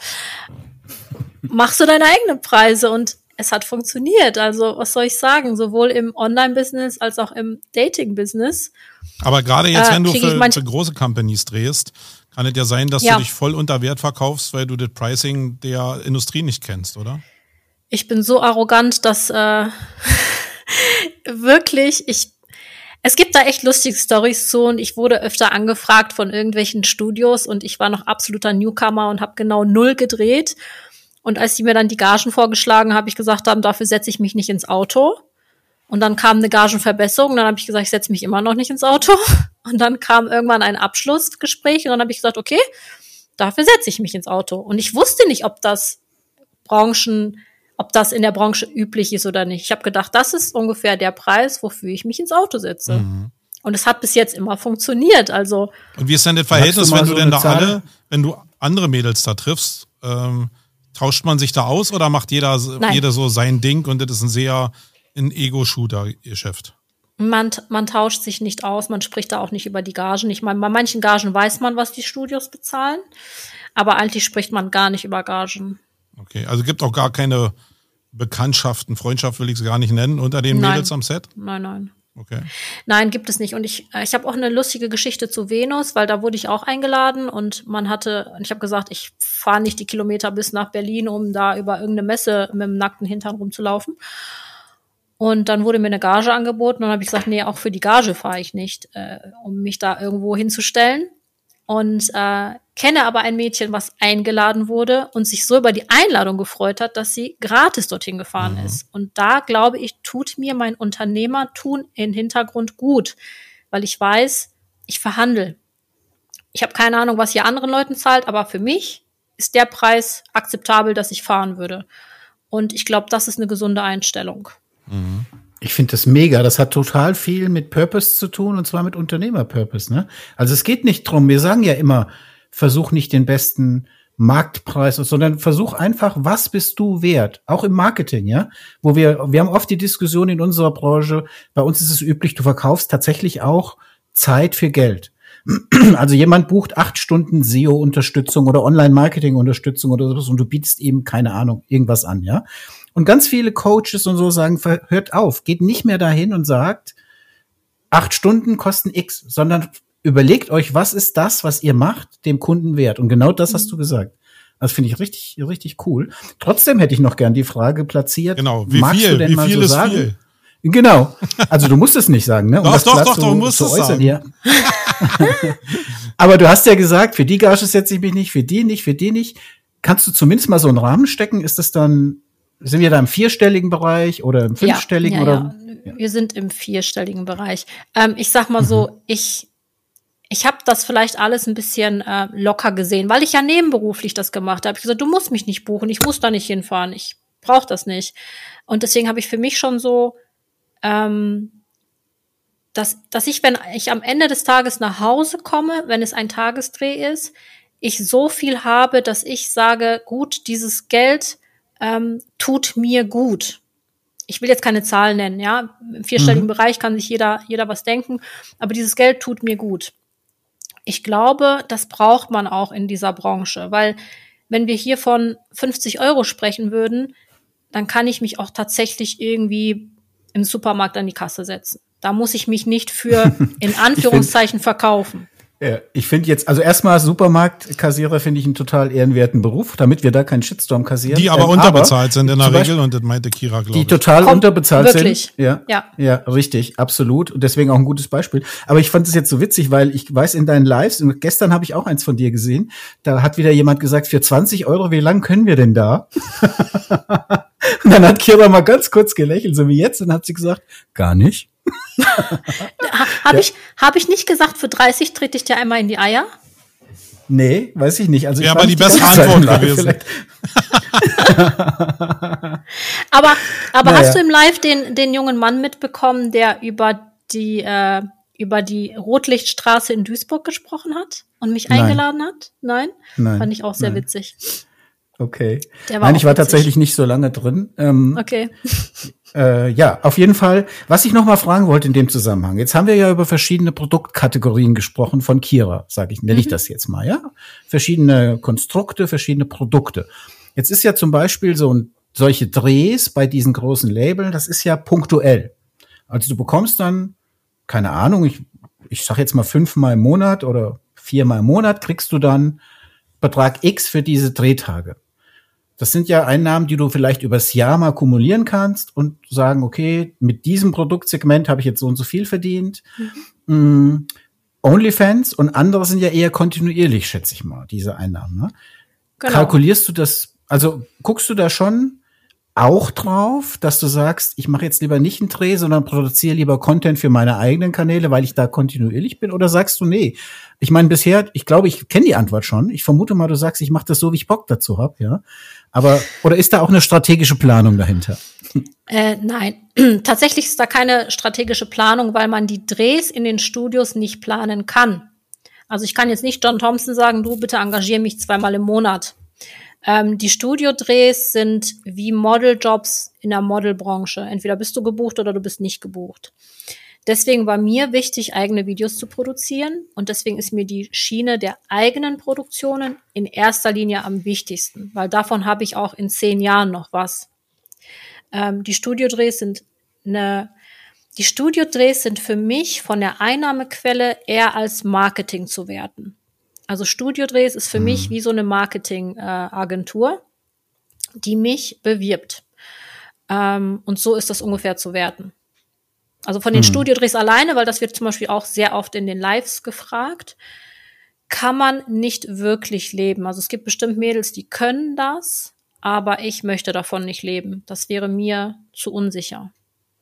Machst du deine eigenen Preise und es hat funktioniert. Also, was soll ich sagen, sowohl im Online-Business als auch im Dating-Business. Aber gerade jetzt, äh, wenn du für, für große Companies drehst, kann es ja sein, dass ja. du dich voll unter Wert verkaufst, weil du das Pricing der Industrie nicht kennst, oder? Ich bin so arrogant, dass äh, wirklich, ich, es gibt da echt lustige Storys zu und ich wurde öfter angefragt von irgendwelchen Studios und ich war noch absoluter Newcomer und habe genau null gedreht. Und als die mir dann die Gagen vorgeschlagen, habe ich gesagt, haben, dafür setze ich mich nicht ins Auto. Und dann kam eine Gagenverbesserung, dann habe ich gesagt, ich setze mich immer noch nicht ins Auto. Und dann kam irgendwann ein Abschlussgespräch und dann habe ich gesagt, okay, dafür setze ich mich ins Auto. Und ich wusste nicht, ob das Branchen ob das in der Branche üblich ist oder nicht. Ich habe gedacht, das ist ungefähr der Preis, wofür ich mich ins Auto setze. Mhm. Und es hat bis jetzt immer funktioniert. Also und wie ist denn das Verhältnis, du wenn du so denn da Zahl? alle, wenn du andere Mädels da triffst, ähm, tauscht man sich da aus oder macht jeder, jeder so sein Ding und das ist ein sehr ein Ego-Shooter-Geschäft? Man, man tauscht sich nicht aus, man spricht da auch nicht über die Gagen. Ich meine, bei manchen Gagen weiß man, was die Studios bezahlen, aber eigentlich spricht man gar nicht über Gagen. Okay, also gibt auch gar keine Bekanntschaften, Freundschaft will ich es gar nicht nennen, unter den nein. Mädels am Set? Nein, nein. Okay. Nein, gibt es nicht. Und ich, ich habe auch eine lustige Geschichte zu Venus, weil da wurde ich auch eingeladen und man hatte, ich habe gesagt, ich fahre nicht die Kilometer bis nach Berlin, um da über irgendeine Messe mit dem nackten Hintern rumzulaufen. Und dann wurde mir eine Gage angeboten und dann habe ich gesagt, nee, auch für die Gage fahre ich nicht, äh, um mich da irgendwo hinzustellen. Und äh, kenne aber ein Mädchen, was eingeladen wurde und sich so über die Einladung gefreut hat, dass sie gratis dorthin gefahren mhm. ist. Und da, glaube ich, tut mir mein Unternehmertun im Hintergrund gut, weil ich weiß, ich verhandle. Ich habe keine Ahnung, was ihr anderen Leuten zahlt, aber für mich ist der Preis akzeptabel, dass ich fahren würde. Und ich glaube, das ist eine gesunde Einstellung. Mhm. Ich finde das mega. Das hat total viel mit Purpose zu tun, und zwar mit Unternehmer-Purpose, ne? Also es geht nicht drum, wir sagen ja immer, versuch nicht den besten Marktpreis, sondern versuch einfach, was bist du wert? Auch im Marketing, ja? Wo wir, wir haben oft die Diskussion in unserer Branche, bei uns ist es üblich, du verkaufst tatsächlich auch Zeit für Geld. Also jemand bucht acht Stunden S E O-Unterstützung oder Online-Marketing-Unterstützung oder sowas und du bietest ihm, keine Ahnung, irgendwas an, ja? Und ganz viele Coaches und so sagen, hört auf, geht nicht mehr dahin und sagt, acht Stunden kosten X, sondern überlegt euch, was ist das, was ihr macht, dem Kunden wert? Und genau das hast du gesagt. Das finde ich richtig, richtig cool. Trotzdem hätte ich noch gern die Frage platziert. Genau, wie magst viel? Du denn wie mal viel so ist sagen? viel? Genau. Also du musst es nicht sagen, ne? Um doch, das doch, Blatt doch, zu, du musst zu es äußern, sagen. Ja. Aber du hast ja gesagt, für die Gage setze ich mich nicht, für die nicht, für die nicht. Kannst du zumindest mal so einen Rahmen stecken? Ist das dann, sind wir da im vierstelligen Bereich oder im fünfstelligen? Ja, ja, oder? Ja. Wir sind im vierstelligen Bereich. Ähm, ich sag mal so, mhm. ich Ich habe das vielleicht alles ein bisschen äh, locker gesehen, weil ich ja nebenberuflich das gemacht habe. Ich gesagt, du musst mich nicht buchen, ich muss da nicht hinfahren, ich brauche das nicht. Und deswegen habe ich für mich schon so, ähm, dass, dass ich, wenn ich am Ende des Tages nach Hause komme, wenn es ein Tagesdreh ist, ich so viel habe, dass ich sage, gut, dieses Geld ähm, tut mir gut. Ich will jetzt keine Zahlen nennen, ja. Im vierstelligen mhm. Bereich kann sich jeder, jeder was denken, aber dieses Geld tut mir gut. Ich glaube, das braucht man auch in dieser Branche, weil wenn wir hier von fünfzig Euro sprechen würden, dann kann ich mich auch tatsächlich irgendwie im Supermarkt an die Kasse setzen. Da muss ich mich nicht für, in Anführungszeichen, find, verkaufen. Ja, ich finde jetzt, also erstmal Supermarktkassierer finde ich einen total ehrenwerten Beruf, damit wir da keinen Shitstorm kassieren. Die aber ähm, unterbezahlt aber, sind in der Regel Beispiel, und das meinte Kira, glaube ich. Die total Kommt, unterbezahlt wirklich. sind. Ja, ja, ja, richtig, absolut. Und deswegen auch ein gutes Beispiel. Aber ich fand es jetzt so witzig, weil ich weiß in deinen Lives, und gestern habe ich auch eins von dir gesehen, da hat wieder jemand gesagt, für zwanzig Euro, wie lang können wir denn da? Und dann hat Kira mal ganz kurz gelächelt, so wie jetzt, und hat sie gesagt, gar nicht. Habe ja. ich, hab ich nicht gesagt, für dreißig trete ich dir einmal in die Eier? Nee, weiß ich nicht. Also ja, ich aber die beste Antwort gewesen. aber aber naja. Hast du im Live den, den jungen Mann mitbekommen, der über die, äh, über die Rotlichtstraße in Duisburg gesprochen hat und mich Nein. eingeladen hat? Nein? Nein. Fand ich auch sehr Nein. witzig. Okay. Der war Nein, ich war witzig. tatsächlich nicht so lange drin. Ähm, okay. Äh, ja, auf jeden Fall. Was ich noch mal fragen wollte in dem Zusammenhang. Jetzt haben wir ja über verschiedene Produktkategorien gesprochen von Kira, sage ich, nenne ich mhm. das jetzt mal, ja? Verschiedene Konstrukte, verschiedene Produkte. Jetzt ist ja zum Beispiel so ein, solche Drehs bei diesen großen Labeln, das ist ja punktuell. Also du bekommst dann, keine Ahnung, ich, ich sag jetzt mal fünfmal im Monat oder viermal im Monat kriegst du dann Betrag X für diese Drehtage. Das sind ja Einnahmen, die du vielleicht übers Jahr mal kumulieren kannst und sagen, okay, mit diesem Produktsegment habe ich jetzt so und so viel verdient. Mhm. Mm, OnlyFans und andere sind ja eher kontinuierlich, schätze ich mal, diese Einnahmen. Ne? Genau. Kalkulierst du das, also guckst du da schon auch drauf, dass du sagst, ich mache jetzt lieber nicht einen Dreh, sondern produziere lieber Content für meine eigenen Kanäle, weil ich da kontinuierlich bin? Oder sagst du, nee, ich meine bisher, ich glaube, ich kenne die Antwort schon. Ich vermute mal, du sagst, ich mache das so, wie ich Bock dazu habe, ja. Aber, oder ist da auch eine strategische Planung dahinter? Äh, nein, tatsächlich ist da keine strategische Planung, weil man die Drehs in den Studios nicht planen kann. Also ich kann jetzt nicht John Thompson sagen, du bitte engagier mich zweimal im Monat. Ähm, die Studiodrehs sind wie Modeljobs in der Modelbranche. Entweder bist du gebucht oder du bist nicht gebucht. Deswegen war mir wichtig, eigene Videos zu produzieren. Und deswegen ist mir die Schiene der eigenen Produktionen in erster Linie am wichtigsten. Weil davon habe ich auch in zehn Jahren noch was. Ähm, die Studiodrehs sind eine, die Studiodrehs sind für mich von der Einnahmequelle eher als Marketing zu werten. Also Studiodrehs ist für mhm. mich wie so eine Marketingagentur, äh, die mich bewirbt. Ähm, und so ist das ungefähr zu werten. Also von den mhm. Studiodrehs alleine, weil das wird zum Beispiel auch sehr oft in den Lives gefragt, kann man nicht wirklich leben. Also es gibt bestimmt Mädels, die können das, aber ich möchte davon nicht leben. Das wäre mir zu unsicher.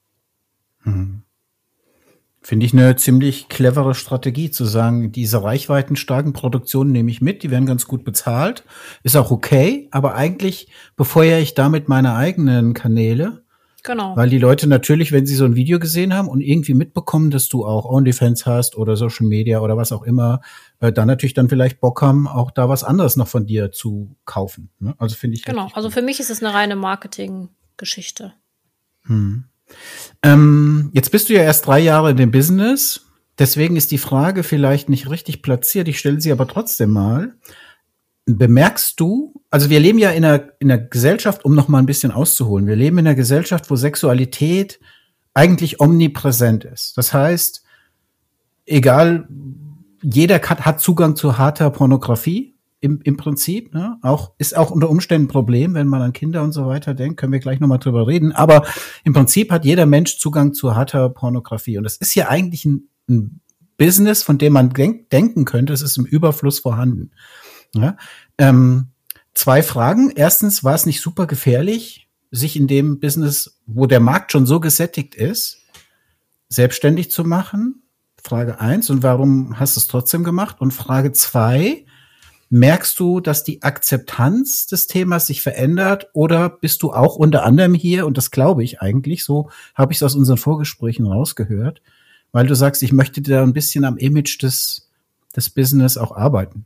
Mhm. Finde ich eine ziemlich clevere Strategie, zu sagen, diese reichweitenstarken Produktionen nehme ich mit, die werden ganz gut bezahlt, ist auch okay, aber eigentlich befeuere ich damit meine eigenen Kanäle. Genau. Weil die Leute natürlich, wenn sie so ein Video gesehen haben und irgendwie mitbekommen, dass du auch OnlyFans hast oder Social Media oder was auch immer, äh, dann natürlich dann vielleicht Bock haben, auch da was anderes noch von dir zu kaufen. Ne? Also finde ich. Genau, also für mich ist es eine reine Marketing-Geschichte. Hm. Ähm, jetzt bist du ja erst drei Jahre in dem Business, deswegen ist die Frage vielleicht nicht richtig platziert, ich stelle sie aber trotzdem mal. Bemerkst du, also wir leben ja in einer, in einer Gesellschaft, um noch mal ein bisschen auszuholen, wir leben in einer Gesellschaft, wo Sexualität eigentlich omnipräsent ist. Das heißt, egal, jeder hat Zugang zu harter Pornografie, im, im Prinzip, ne? Auch, ist auch unter Umständen ein Problem, wenn man an Kinder und so weiter denkt, können wir gleich nochmal drüber reden. Aber im Prinzip hat jeder Mensch Zugang zu harter Pornografie. Und das ist ja eigentlich ein, ein Business, von dem man denk, denken könnte, es ist im Überfluss vorhanden. Ja? Ähm, zwei Fragen. Erstens, war es nicht super gefährlich, sich in dem Business, wo der Markt schon so gesättigt ist, selbstständig zu machen? Frage eins. Und warum hast du es trotzdem gemacht? Und Frage zwei, merkst du, dass die Akzeptanz des Themas sich verändert oder bist du auch unter anderem hier, und das glaube ich eigentlich, so habe ich es aus unseren Vorgesprächen rausgehört, weil du sagst, ich möchte da ein bisschen am Image des, des Business auch arbeiten?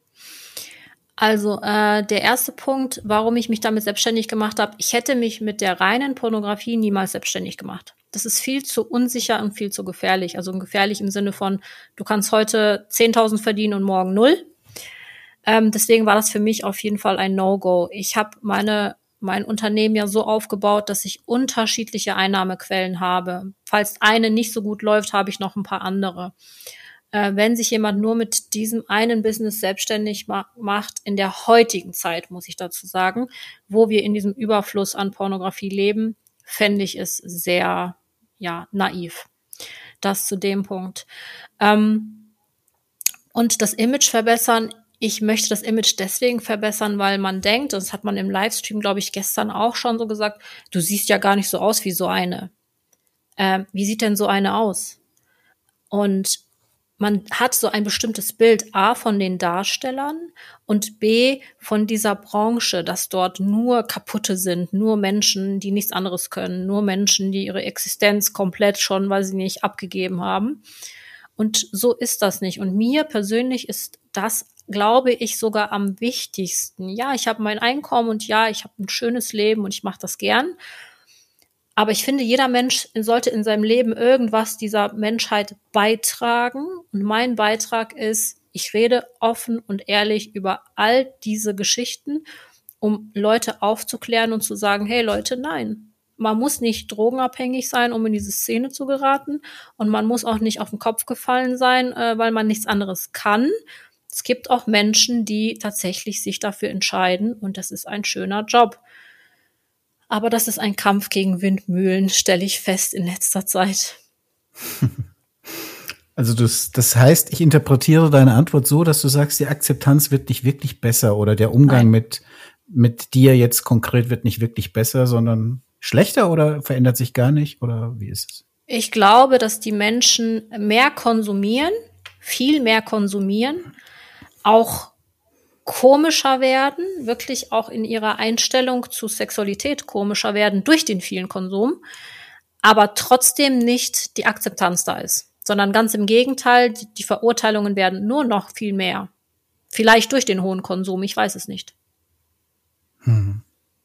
Also äh, der erste Punkt, warum ich mich damit selbstständig gemacht habe, ich hätte mich mit der reinen Pornografie niemals selbstständig gemacht. Das ist viel zu unsicher und viel zu gefährlich. Also gefährlich im Sinne von, du kannst heute zehntausend verdienen und morgen null. Ähm, deswegen war das für mich auf jeden Fall ein No-Go. Ich habe meine mein Unternehmen ja so aufgebaut, dass ich unterschiedliche Einnahmequellen habe. Falls eine nicht so gut läuft, habe ich noch ein paar andere. Äh, wenn sich jemand nur mit diesem einen Business selbstständig ma- macht, in der heutigen Zeit, muss ich dazu sagen, wo wir in diesem Überfluss an Pornografie leben, fände ich es sehr, ja, naiv. Das zu dem Punkt. Ähm, und das Image verbessern. Ich möchte das Image deswegen verbessern, weil man denkt, das hat man im Livestream, glaube ich, gestern auch schon so gesagt, du siehst ja gar nicht so aus wie so eine. Ähm, wie sieht denn so eine aus? Und man hat so ein bestimmtes Bild, A, von den Darstellern und B, von dieser Branche, dass dort nur Kaputte sind, nur Menschen, die nichts anderes können, nur Menschen, die ihre Existenz komplett schon, weil sie nicht abgegeben haben. Und so ist das nicht. Und mir persönlich ist das, glaube ich, sogar am wichtigsten. Ja, ich habe mein Einkommen und ja, ich habe ein schönes Leben und ich mache das gern. Aber ich finde, jeder Mensch sollte in seinem Leben irgendwas dieser Menschheit beitragen. Und mein Beitrag ist, ich rede offen und ehrlich über all diese Geschichten, um Leute aufzuklären und zu sagen, hey Leute, nein. Man muss nicht drogenabhängig sein, um in diese Szene zu geraten. Und man muss auch nicht auf den Kopf gefallen sein, äh, weil man nichts anderes kann. Es gibt auch Menschen, die tatsächlich sich dafür entscheiden. Und das ist ein schöner Job. Aber das ist ein Kampf gegen Windmühlen, stelle ich fest in letzter Zeit. Also das, das heißt, ich interpretiere deine Antwort so, dass du sagst, die Akzeptanz wird nicht wirklich besser oder der Umgang mit, mit dir jetzt konkret wird nicht wirklich besser, sondern schlechter oder verändert sich gar nicht oder wie ist es? Ich glaube, dass die Menschen mehr konsumieren, viel mehr konsumieren, auch komischer werden, wirklich auch in ihrer Einstellung zu Sexualität komischer werden durch den vielen Konsum, aber trotzdem nicht die Akzeptanz da ist, sondern ganz im Gegenteil, die, die Verurteilungen werden nur noch viel mehr. Vielleicht durch den hohen Konsum, ich weiß es nicht. Hm.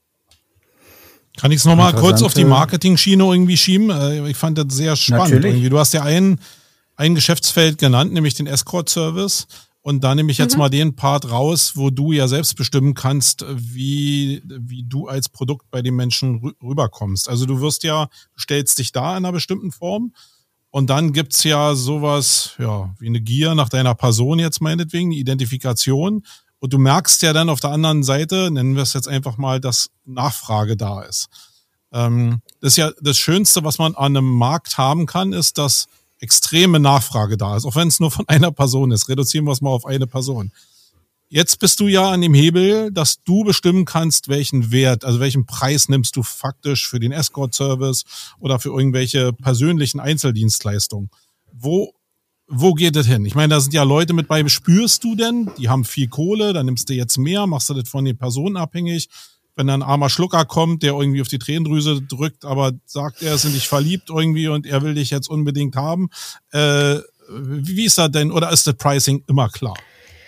Kann ich es nochmal kurz auf die Marketing-Schiene irgendwie schieben? Ich fand das sehr spannend. Irgendwie. Du hast ja ein, ein Geschäftsfeld genannt, nämlich den Escort-Service. Und da nehme ich jetzt mhm. mal den Part raus, wo du ja selbst bestimmen kannst, wie, wie du als Produkt bei den Menschen rüberkommst. Also du wirst ja, du stellst dich da in einer bestimmten Form und dann gibt's ja sowas, ja, wie eine Gier nach deiner Person jetzt meinetwegen, eine Identifikation. Und du merkst ja dann auf der anderen Seite, nennen wir es jetzt einfach mal, dass Nachfrage da ist. Ähm, das ist ja das Schönste, was man an einem Markt haben kann, ist, dass extreme Nachfrage da ist, auch wenn es nur von einer Person ist. Reduzieren wir es mal auf eine Person. Jetzt bist du ja an dem Hebel, dass du bestimmen kannst, welchen Wert, also welchen Preis nimmst du faktisch für den Escort-Service oder für irgendwelche persönlichen Einzeldienstleistungen. Wo Wo geht das hin? Ich meine, da sind ja Leute mit bei, spürst du denn? Die haben viel Kohle, dann nimmst du jetzt mehr, machst du das von den Personen abhängig. Wenn dann ein armer Schlucker kommt, der irgendwie auf die Tränendrüse drückt, aber sagt, er ist in dich verliebt irgendwie und er will dich jetzt unbedingt haben. Äh, wie ist das denn? Oder ist das Pricing immer klar?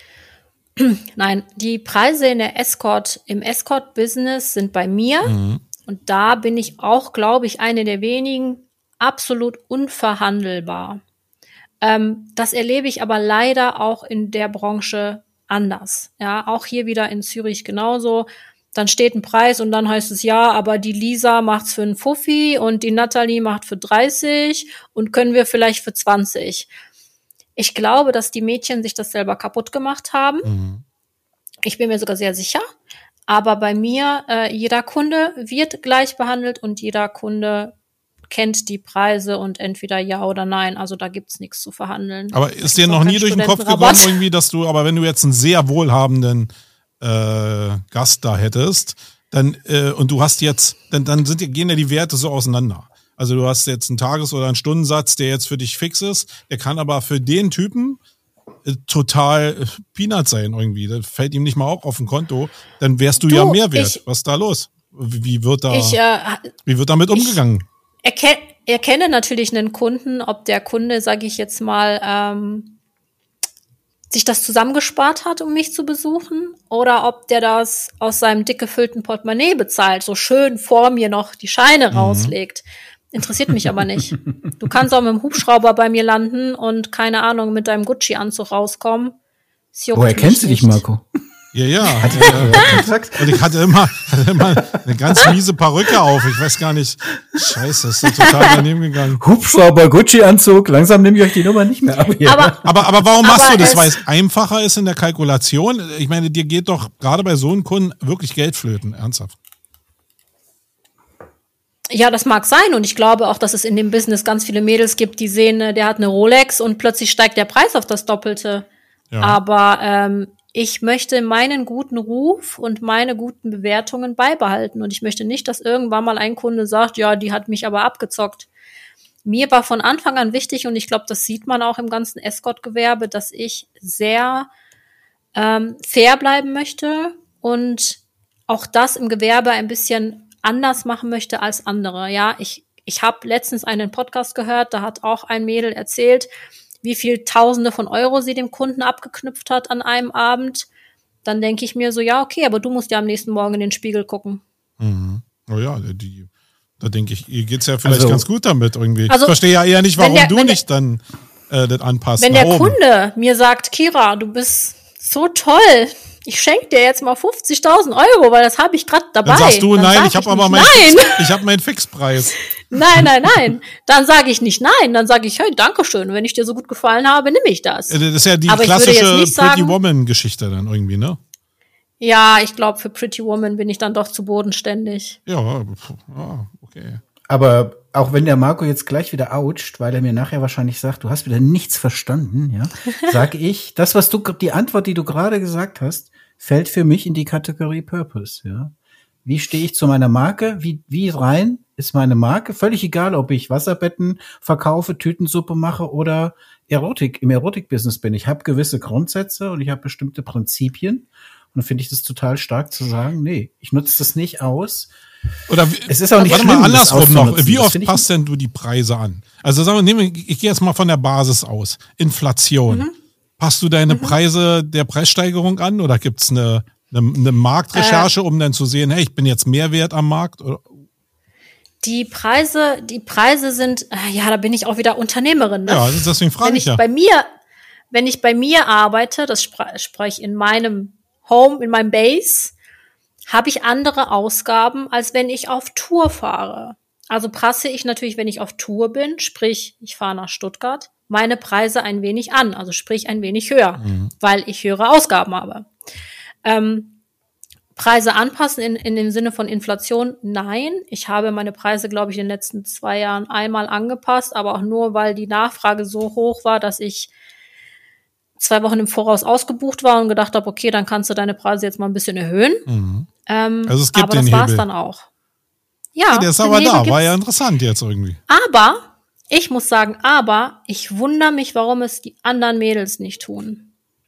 Nein, die Preise in der Escort, im Escort-Business sind bei mir. Mhm. Und da bin ich auch, glaube ich, eine der wenigen absolut unverhandelbar. Ähm, das erlebe ich aber leider auch in der Branche anders. Ja, auch hier wieder in Zürich genauso. Dann steht ein Preis und dann heißt es, ja, aber die Lisa macht's für einen Fuffi und die Natalie macht für dreißig und können wir vielleicht für zwanzig. Ich glaube, dass die Mädchen sich das selber kaputt gemacht haben. Mhm. Ich bin mir sogar sehr sicher. Aber bei mir, äh, jeder Kunde wird gleich behandelt und jeder Kunde kennt die Preise und entweder ja oder nein. Also da gibt's nichts zu verhandeln. Aber ist dir noch nie durch den Kopf gekommen, irgendwie, dass du, aber wenn du jetzt einen sehr wohlhabenden äh, Gast da hättest, dann äh, und du hast jetzt, dann, dann sind, gehen ja die Werte so auseinander. Also du hast jetzt einen Tages- oder einen Stundensatz, der jetzt für dich fix ist, der kann aber für den Typen äh, total äh, Peanut sein irgendwie. Das fällt ihm nicht mal auch auf dem Konto. Dann wärst du, du ja mehr wert. Ich, Was ist da los? Wie, wie wird da, ich, äh, wie wird damit umgegangen? Erken- erkenne natürlich einen Kunden, ob der Kunde, sage ich jetzt mal, ähm, sich das zusammengespart hat, um mich zu besuchen, oder ob der das aus seinem dick gefüllten Portemonnaie bezahlt, so schön vor mir noch die Scheine mhm. rauslegt. Interessiert mich aber nicht. Du kannst auch mit dem Hubschrauber bei mir landen und, keine Ahnung, mit deinem Gucci-Anzug rauskommen. Woher kennst du dich, Marco? Ja, ja. Hatte, äh, und ich hatte immer, hatte immer eine ganz miese Perücke auf. Ich weiß gar nicht. Scheiße, ist das total daneben gegangen. Hubschrauber, Gucci-Anzug. Langsam nehme ich euch die Nummer nicht mehr ab. Hier. Aber, aber, aber warum aber machst du das? Weil es einfacher ist in der Kalkulation? Ich meine, dir geht doch gerade bei so einem Kunden wirklich Geld flöten. Ernsthaft. Ja, das mag sein. Und ich glaube auch, dass es in dem Business ganz viele Mädels gibt, die sehen, der hat eine Rolex und plötzlich steigt der Preis auf das Doppelte. Ja. Aber ähm, ich möchte meinen guten Ruf und meine guten Bewertungen beibehalten. Und ich möchte nicht, dass irgendwann mal ein Kunde sagt, ja, die hat mich aber abgezockt. Mir war von Anfang an wichtig, und ich glaube, das sieht man auch im ganzen Escort-Gewerbe, dass ich sehr ähm, fair bleiben möchte und auch das im Gewerbe ein bisschen anders machen möchte als andere. Ja, ich, ich habe letztens einen Podcast gehört, da hat auch ein Mädel erzählt, wie viel Tausende von Euro sie dem Kunden abgeknüpft hat an einem Abend. Dann denke ich mir so, ja, okay, aber du musst ja am nächsten Morgen in den Spiegel gucken. Mhm. Oh ja, die, da denke ich, ihr geht's ja vielleicht also, ganz gut damit irgendwie. Also, ich verstehe ja eher nicht, warum der, du nicht der, dann äh, das anpasst. Wenn der Kunde mir sagt, Kira, du bist so toll, ich schenke dir jetzt mal fünfzigtausend Euro, weil das habe ich gerade dabei. Dann sagst du, dann nein, sag ich habe aber meinen Fix, ich hab meinen Fixpreis. Nein, nein, nein. Dann sage ich nicht nein. Dann sage ich, hey, danke schön. Wenn ich dir so gut gefallen habe, nehme ich das. Das ist ja die aber klassische Pretty sagen, Woman-Geschichte dann irgendwie, ne? Ja, ich glaube, für Pretty Woman bin ich dann doch zu bodenständig. Ja, ja, okay. Aber auch wenn der Marco jetzt gleich wieder oucht, weil er mir nachher wahrscheinlich sagt, du hast wieder nichts verstanden, ja, sag ich, das, was du, die Antwort, die du gerade gesagt hast, fällt für mich in die Kategorie Purpose, ja. Wie stehe ich zu meiner Marke? Wie, wie rein ist meine Marke? Völlig egal, ob ich Wasserbetten verkaufe, Tütensuppe mache oder Erotik, im Erotik-Business bin. Ich habe gewisse Grundsätze und ich habe bestimmte Prinzipien. Und dann finde ich das total stark zu sagen, nee, ich nutze das nicht aus. Oder wie, es ist auch nicht warte schlimm, mal andersrum noch. Wie oft passt nicht? denn du die Preise an? Also sagen wir, ich gehe jetzt mal von der Basis aus. Inflation. Mhm. Passt du deine mhm. Preise der Preissteigerung an oder gibt's eine Eine, eine Marktrecherche, äh, um dann zu sehen, hey, ich bin jetzt mehr wert am Markt? Oder? Die Preise, die Preise sind, ja, da bin ich auch wieder Unternehmerin. Ne? Ja, deswegen frage wenn ich ich ja. Bei mir, wenn ich bei mir arbeite, das spreche ich in meinem Home, in meinem Base, habe ich andere Ausgaben, als wenn ich auf Tour fahre. Also passe ich natürlich, wenn ich auf Tour bin, sprich, ich fahre nach Stuttgart, meine Preise ein wenig an, also sprich ein wenig höher, mhm. weil ich höhere Ausgaben habe. Ähm, Preise anpassen in, in dem Sinne von Inflation? Nein. Ich habe meine Preise, glaube ich, in den letzten zwei Jahren einmal angepasst, aber auch nur, weil die Nachfrage so hoch war, dass ich zwei Wochen im Voraus ausgebucht war und gedacht habe, okay, dann kannst du deine Preise jetzt mal ein bisschen erhöhen. Mhm. Ähm, also es gibt aber den das war es Hebel. dann auch. Ja, ja der ist aber da, war ja interessant jetzt irgendwie. Aber, ich muss sagen, aber ich wundere mich, warum es die anderen Mädels nicht tun.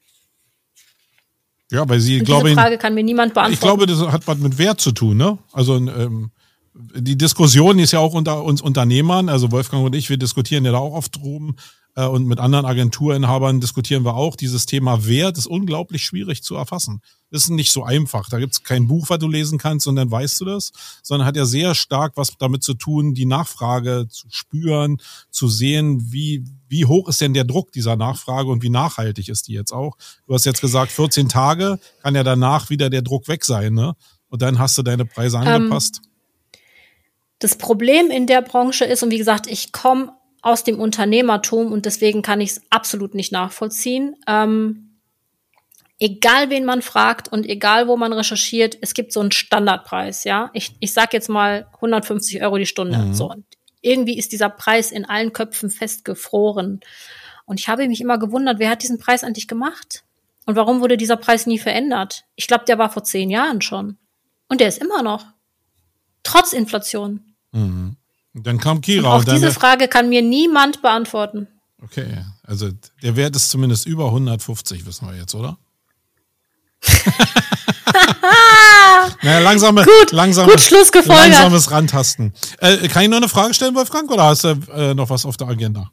Ja, weil sie, und glaube diese Frage kann mir niemand beantworten. Ich glaube, das hat was mit Wert zu tun, ne? Also ähm, die Diskussion ist ja auch unter uns Unternehmern, also Wolfgang und ich, wir diskutieren ja da auch oft drum äh, und mit anderen Agenturinhabern diskutieren wir auch. Dieses Thema Wert ist unglaublich schwierig zu erfassen. Das ist nicht so einfach. Da gibt's kein Buch, was du lesen kannst und dann weißt du das, sondern hat ja sehr stark was damit zu tun, die Nachfrage zu spüren, zu sehen, wie wie hoch ist denn der Druck dieser Nachfrage und wie nachhaltig ist die jetzt auch. Du hast jetzt gesagt, vierzehn Tage, kann ja danach wieder der Druck weg sein, ne? Und dann hast du deine Preise angepasst. Ähm, das Problem in der Branche ist, und wie gesagt, ich komme aus dem Unternehmertum und deswegen kann ich es absolut nicht nachvollziehen. Ähm, egal wen man fragt und egal wo man recherchiert, es gibt so einen Standardpreis, ja. Ich, ich sag jetzt mal hundertfünfzig Euro die Stunde. Mhm. So. Und irgendwie ist dieser Preis in allen Köpfen festgefroren. Und ich habe mich immer gewundert, wer hat diesen Preis eigentlich gemacht? Und warum wurde dieser Preis nie verändert? Ich glaube, der war vor zehn Jahren schon. Und der ist immer noch. Trotz Inflation. Mhm. Dann kam Kira. Und auch und diese Frage kann mir niemand beantworten. Okay, also der Wert ist zumindest über hundertfünfzig, wissen wir jetzt, oder? naja, langsame, gut, langsame, gut Schlussgefolgert. Langsames Rantasten. Äh, kann ich noch eine Frage stellen, Wolfgang, oder hast du äh, noch was auf der Agenda?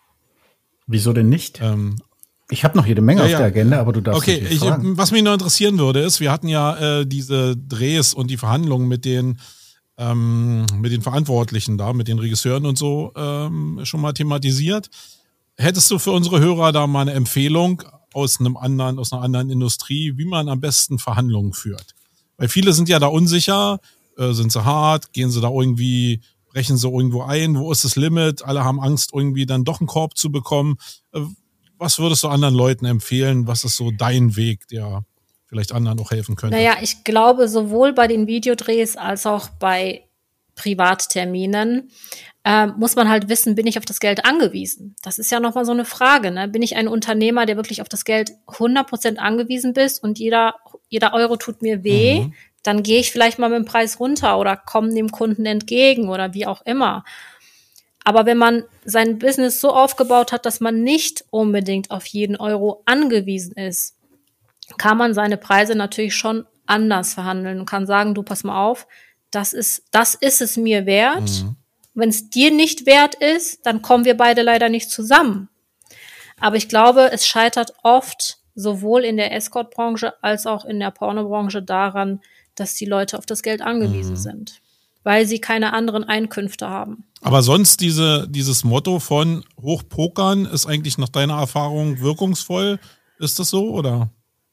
Wieso denn nicht? Ähm, ich habe noch jede Menge ja, auf ja. der Agenda, aber du darfst okay, nicht ich, fragen. Was mich noch interessieren würde, ist, wir hatten ja äh, diese Drehs und die Verhandlungen mit den ähm, mit den Verantwortlichen da, mit den Regisseuren und so ähm, schon mal thematisiert. Hättest du für unsere Hörer da mal eine Empfehlung aus einem anderen, aus einer anderen Industrie, wie man am besten Verhandlungen führt? Weil viele sind ja da unsicher, äh, sind sie hart, gehen sie da irgendwie, brechen sie irgendwo ein, wo ist das Limit? Alle haben Angst, irgendwie dann doch einen Korb zu bekommen. Äh, was würdest du anderen Leuten empfehlen? Was ist so dein Weg, der vielleicht anderen auch helfen könnte? Naja, ich glaube, sowohl bei den Videodrehs als auch bei Privatterminen ähm, muss man halt wissen, bin ich auf das Geld angewiesen? Das ist ja nochmal so eine Frage, ne? Bin ich ein Unternehmer, der wirklich auf das Geld hundert Prozent angewiesen bist und jeder, jeder Euro tut mir weh, mhm. dann gehe ich vielleicht mal mit dem Preis runter oder komme dem Kunden entgegen oder wie auch immer. Aber wenn man sein Business so aufgebaut hat, dass man nicht unbedingt auf jeden Euro angewiesen ist, kann man seine Preise natürlich schon anders verhandeln und kann sagen, du, pass mal auf, das ist, das ist es mir wert. Mhm. Wenn es dir nicht wert ist, dann kommen wir beide leider nicht zusammen. Aber ich glaube, es scheitert oft sowohl in der Escort-Branche als auch in der Pornobranche daran, dass die Leute auf das Geld angewiesen mhm. sind, weil sie keine anderen Einkünfte haben. Aber sonst diese, dieses Motto von Hochpokern ist eigentlich nach deiner Erfahrung wirkungsvoll. Ist das so, oder?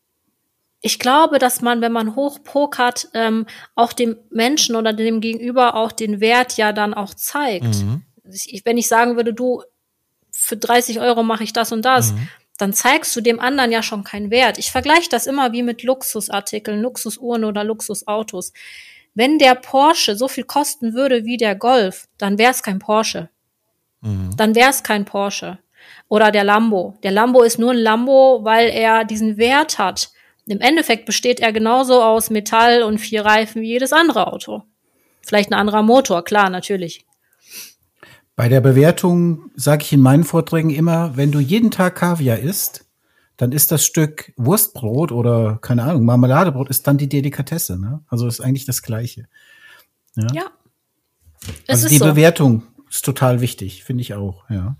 Ich glaube, dass man, wenn man hochpokert, ähm, auch dem Menschen oder dem Gegenüber auch den Wert ja dann auch zeigt. Mhm. Ich, wenn ich sagen würde, du, für dreißig Euro mache ich das und das, mhm. dann zeigst du dem anderen ja schon keinen Wert. Ich vergleiche das immer wie mit Luxusartikeln, Luxusuhren oder Luxusautos. Wenn der Porsche so viel kosten würde wie der Golf, dann wäre es kein Porsche. Mhm. Dann wäre es kein Porsche. Oder der Lambo. Der Lambo ist nur ein Lambo, weil er diesen Wert hat. Im Endeffekt besteht er genauso aus Metall und vier Reifen wie jedes andere Auto. Vielleicht ein anderer Motor, klar, natürlich. Bei der Bewertung sage ich in meinen Vorträgen immer, wenn du jeden Tag Kaviar isst, dann ist das Stück Wurstbrot oder, keine Ahnung, Marmeladebrot ist dann die Delikatesse. Ne? Also ist eigentlich das Gleiche. Ja. ja. Also die so. Bewertung ist total wichtig, finde ich auch, ja.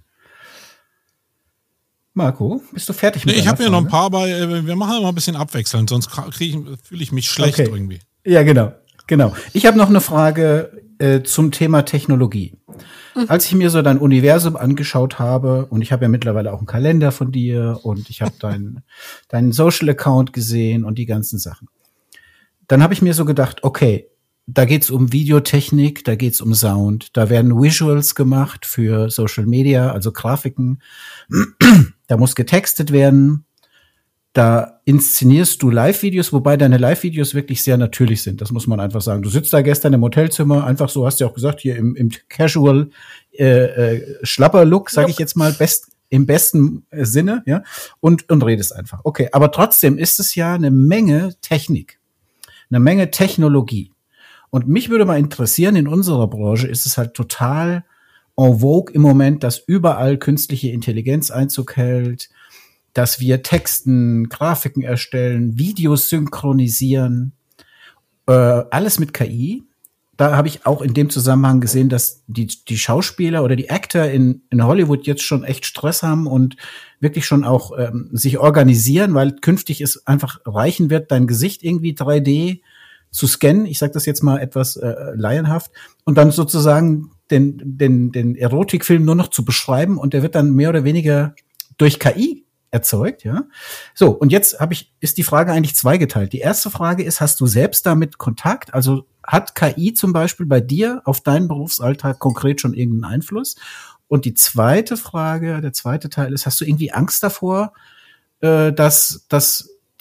Marco, bist du fertig mit nee, ich habe ja noch ein paar, aber wir machen immer ein bisschen abwechselnd, sonst fühle ich mich schlecht okay. irgendwie. Ja, genau, genau. Ich habe noch eine Frage äh, zum Thema Technologie. Mhm. Als ich mir so dein Universum angeschaut habe, und ich habe ja mittlerweile auch einen Kalender von dir und ich habe deinen deinen Social-Account gesehen und die ganzen Sachen, dann habe ich mir so gedacht, okay, da geht's um Videotechnik, da geht's um Sound, da werden Visuals gemacht für Social Media, also Grafiken. Da muss getextet werden. Da inszenierst du Live-Videos, wobei deine Live-Videos wirklich sehr natürlich sind. Das muss man einfach sagen. Du sitzt da gestern im Hotelzimmer, einfach so, hast du ja auch gesagt, hier im, im Casual äh, äh, Schlapper-Look, sage ich jetzt mal, best, im besten äh, Sinne, ja, und, und redest einfach. Okay, aber trotzdem ist es ja eine Menge Technik, eine Menge Technologie. Und mich würde mal interessieren, in unserer Branche ist es halt total en vogue im Moment, dass überall künstliche Intelligenz Einzug hält, dass wir Texten, Grafiken erstellen, Videos synchronisieren, äh, alles mit K I. Da habe ich auch in dem Zusammenhang gesehen, dass die, die Schauspieler oder die Actor in, in Hollywood jetzt schon echt Stress haben und wirklich schon auch ähm, sich organisieren, weil künftig es einfach reichen wird, dein Gesicht irgendwie drei D zu scannen, ich sage das jetzt mal etwas äh, laienhaft, und dann sozusagen den, den, den Erotikfilm nur noch zu beschreiben und der wird dann mehr oder weniger durch K I erzeugt, ja. So, und jetzt habe ich, ist die Frage eigentlich zweigeteilt. Die erste Frage ist, hast du selbst damit Kontakt? Also hat K I zum Beispiel bei dir auf deinen Berufsalltag konkret schon irgendeinen Einfluss? Und die zweite Frage, der zweite Teil ist, hast du irgendwie Angst davor, äh, dass, dass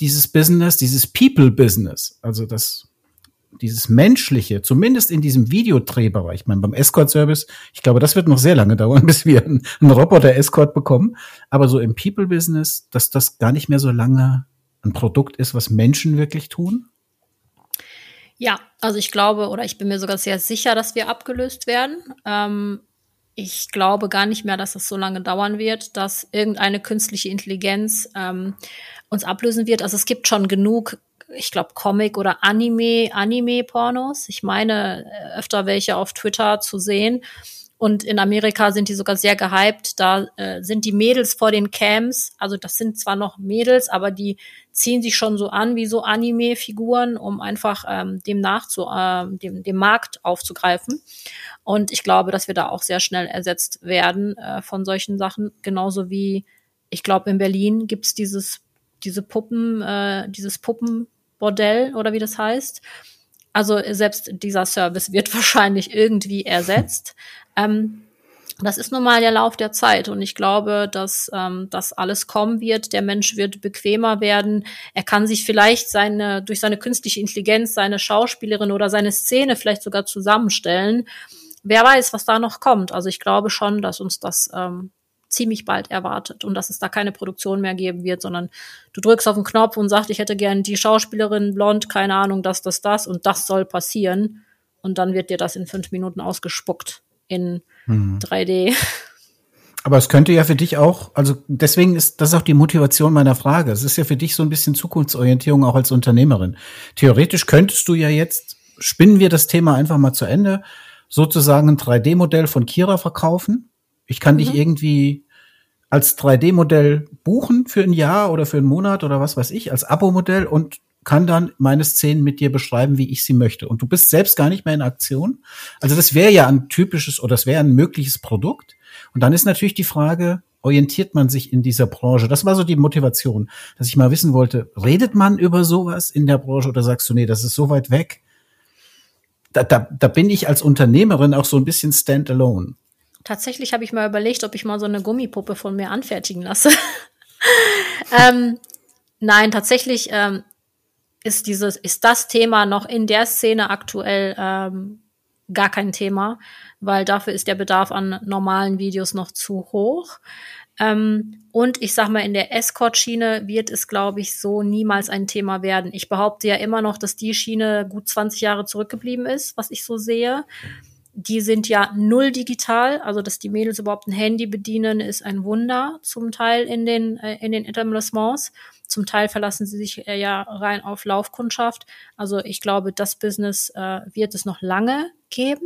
dieses Business, dieses People-Business, also das dieses Menschliche, zumindest in diesem Videodrehbereich, ich meine, beim Escort-Service, ich glaube, das wird noch sehr lange dauern, bis wir einen, einen Roboter-Escort bekommen, aber so im People-Business, dass das gar nicht mehr so lange ein Produkt ist, was Menschen wirklich tun? Ja, also ich glaube, oder ich bin mir sogar sehr sicher, dass wir abgelöst werden. Ähm, ich glaube gar nicht mehr, dass es so lange dauern wird, dass irgendeine künstliche Intelligenz ähm, uns ablösen wird. Also es gibt schon genug, ich glaube, Comic- oder Anime, Anime-Pornos. Ich meine, öfter welche auf Twitter zu sehen. Und in Amerika sind die sogar sehr gehypt. Da äh, sind die Mädels vor den Cams, also das sind zwar noch Mädels, aber die ziehen sich schon so an wie so Anime-Figuren, um einfach ähm, dem nachzu, äh, dem, dem Markt aufzugreifen. Und ich glaube, dass wir da auch sehr schnell ersetzt werden äh, von solchen Sachen. Genauso wie, ich glaube, in Berlin gibt's dieses, diese Puppen, äh, dieses Puppenbordell oder wie das heißt. Also selbst dieser Service wird wahrscheinlich irgendwie ersetzt. Ähm, das ist nun mal der Lauf der Zeit und ich glaube, dass ähm, das alles kommen wird. Der Mensch wird bequemer werden. Er kann sich vielleicht seine durch seine künstliche Intelligenz seine Schauspielerin oder seine Szene vielleicht sogar zusammenstellen. Wer weiß, was da noch kommt. Also ich glaube schon, dass uns das ähm, ziemlich bald erwartet und dass es da keine Produktion mehr geben wird, sondern du drückst auf den Knopf und sagst, ich hätte gern die Schauspielerin blond, keine Ahnung, das, das, das und das soll passieren und dann wird dir das in fünf Minuten ausgespuckt in hm. drei D. Aber es könnte ja für dich auch, also deswegen ist das auch die Motivation meiner Frage. Es ist ja für dich so ein bisschen Zukunftsorientierung auch als Unternehmerin. Theoretisch könntest du ja jetzt, spinnen wir das Thema einfach mal zu Ende, sozusagen ein drei D-Modell von Kira verkaufen. Ich kann mhm. dich irgendwie als drei D-Modell buchen für ein Jahr oder für einen Monat oder was weiß ich, als Abo-Modell und kann dann meine Szenen mit dir beschreiben, wie ich sie möchte. Und du bist selbst gar nicht mehr in Aktion. Also das wäre ja ein typisches oder das wäre ein mögliches Produkt. Und dann ist natürlich die Frage, orientiert man sich in dieser Branche? Das war so die Motivation, dass ich mal wissen wollte, redet man über sowas in der Branche oder sagst du, nee, das ist so weit weg? Da, da, da bin ich als Unternehmerin auch so ein bisschen standalone. Tatsächlich habe ich mal überlegt, ob ich mal so eine Gummipuppe von mir anfertigen lasse. ähm, nein, tatsächlich ähm, ist dieses, ist das Thema noch in der Szene aktuell ähm, gar kein Thema, weil dafür ist der Bedarf an normalen Videos noch zu hoch. Ähm, und ich sag mal, in der Escort-Schiene wird es, glaube ich, so niemals ein Thema werden. Ich behaupte ja immer noch, dass die Schiene gut zwanzig Jahre zurückgeblieben ist, was ich so sehe. Die sind ja null digital, also dass die Mädels überhaupt ein Handy bedienen, ist ein Wunder zum Teil in den äh, in den Etablissements. Zum Teil verlassen sie sich äh, ja rein auf Laufkundschaft. Also ich glaube, das Business äh, wird es noch lange geben,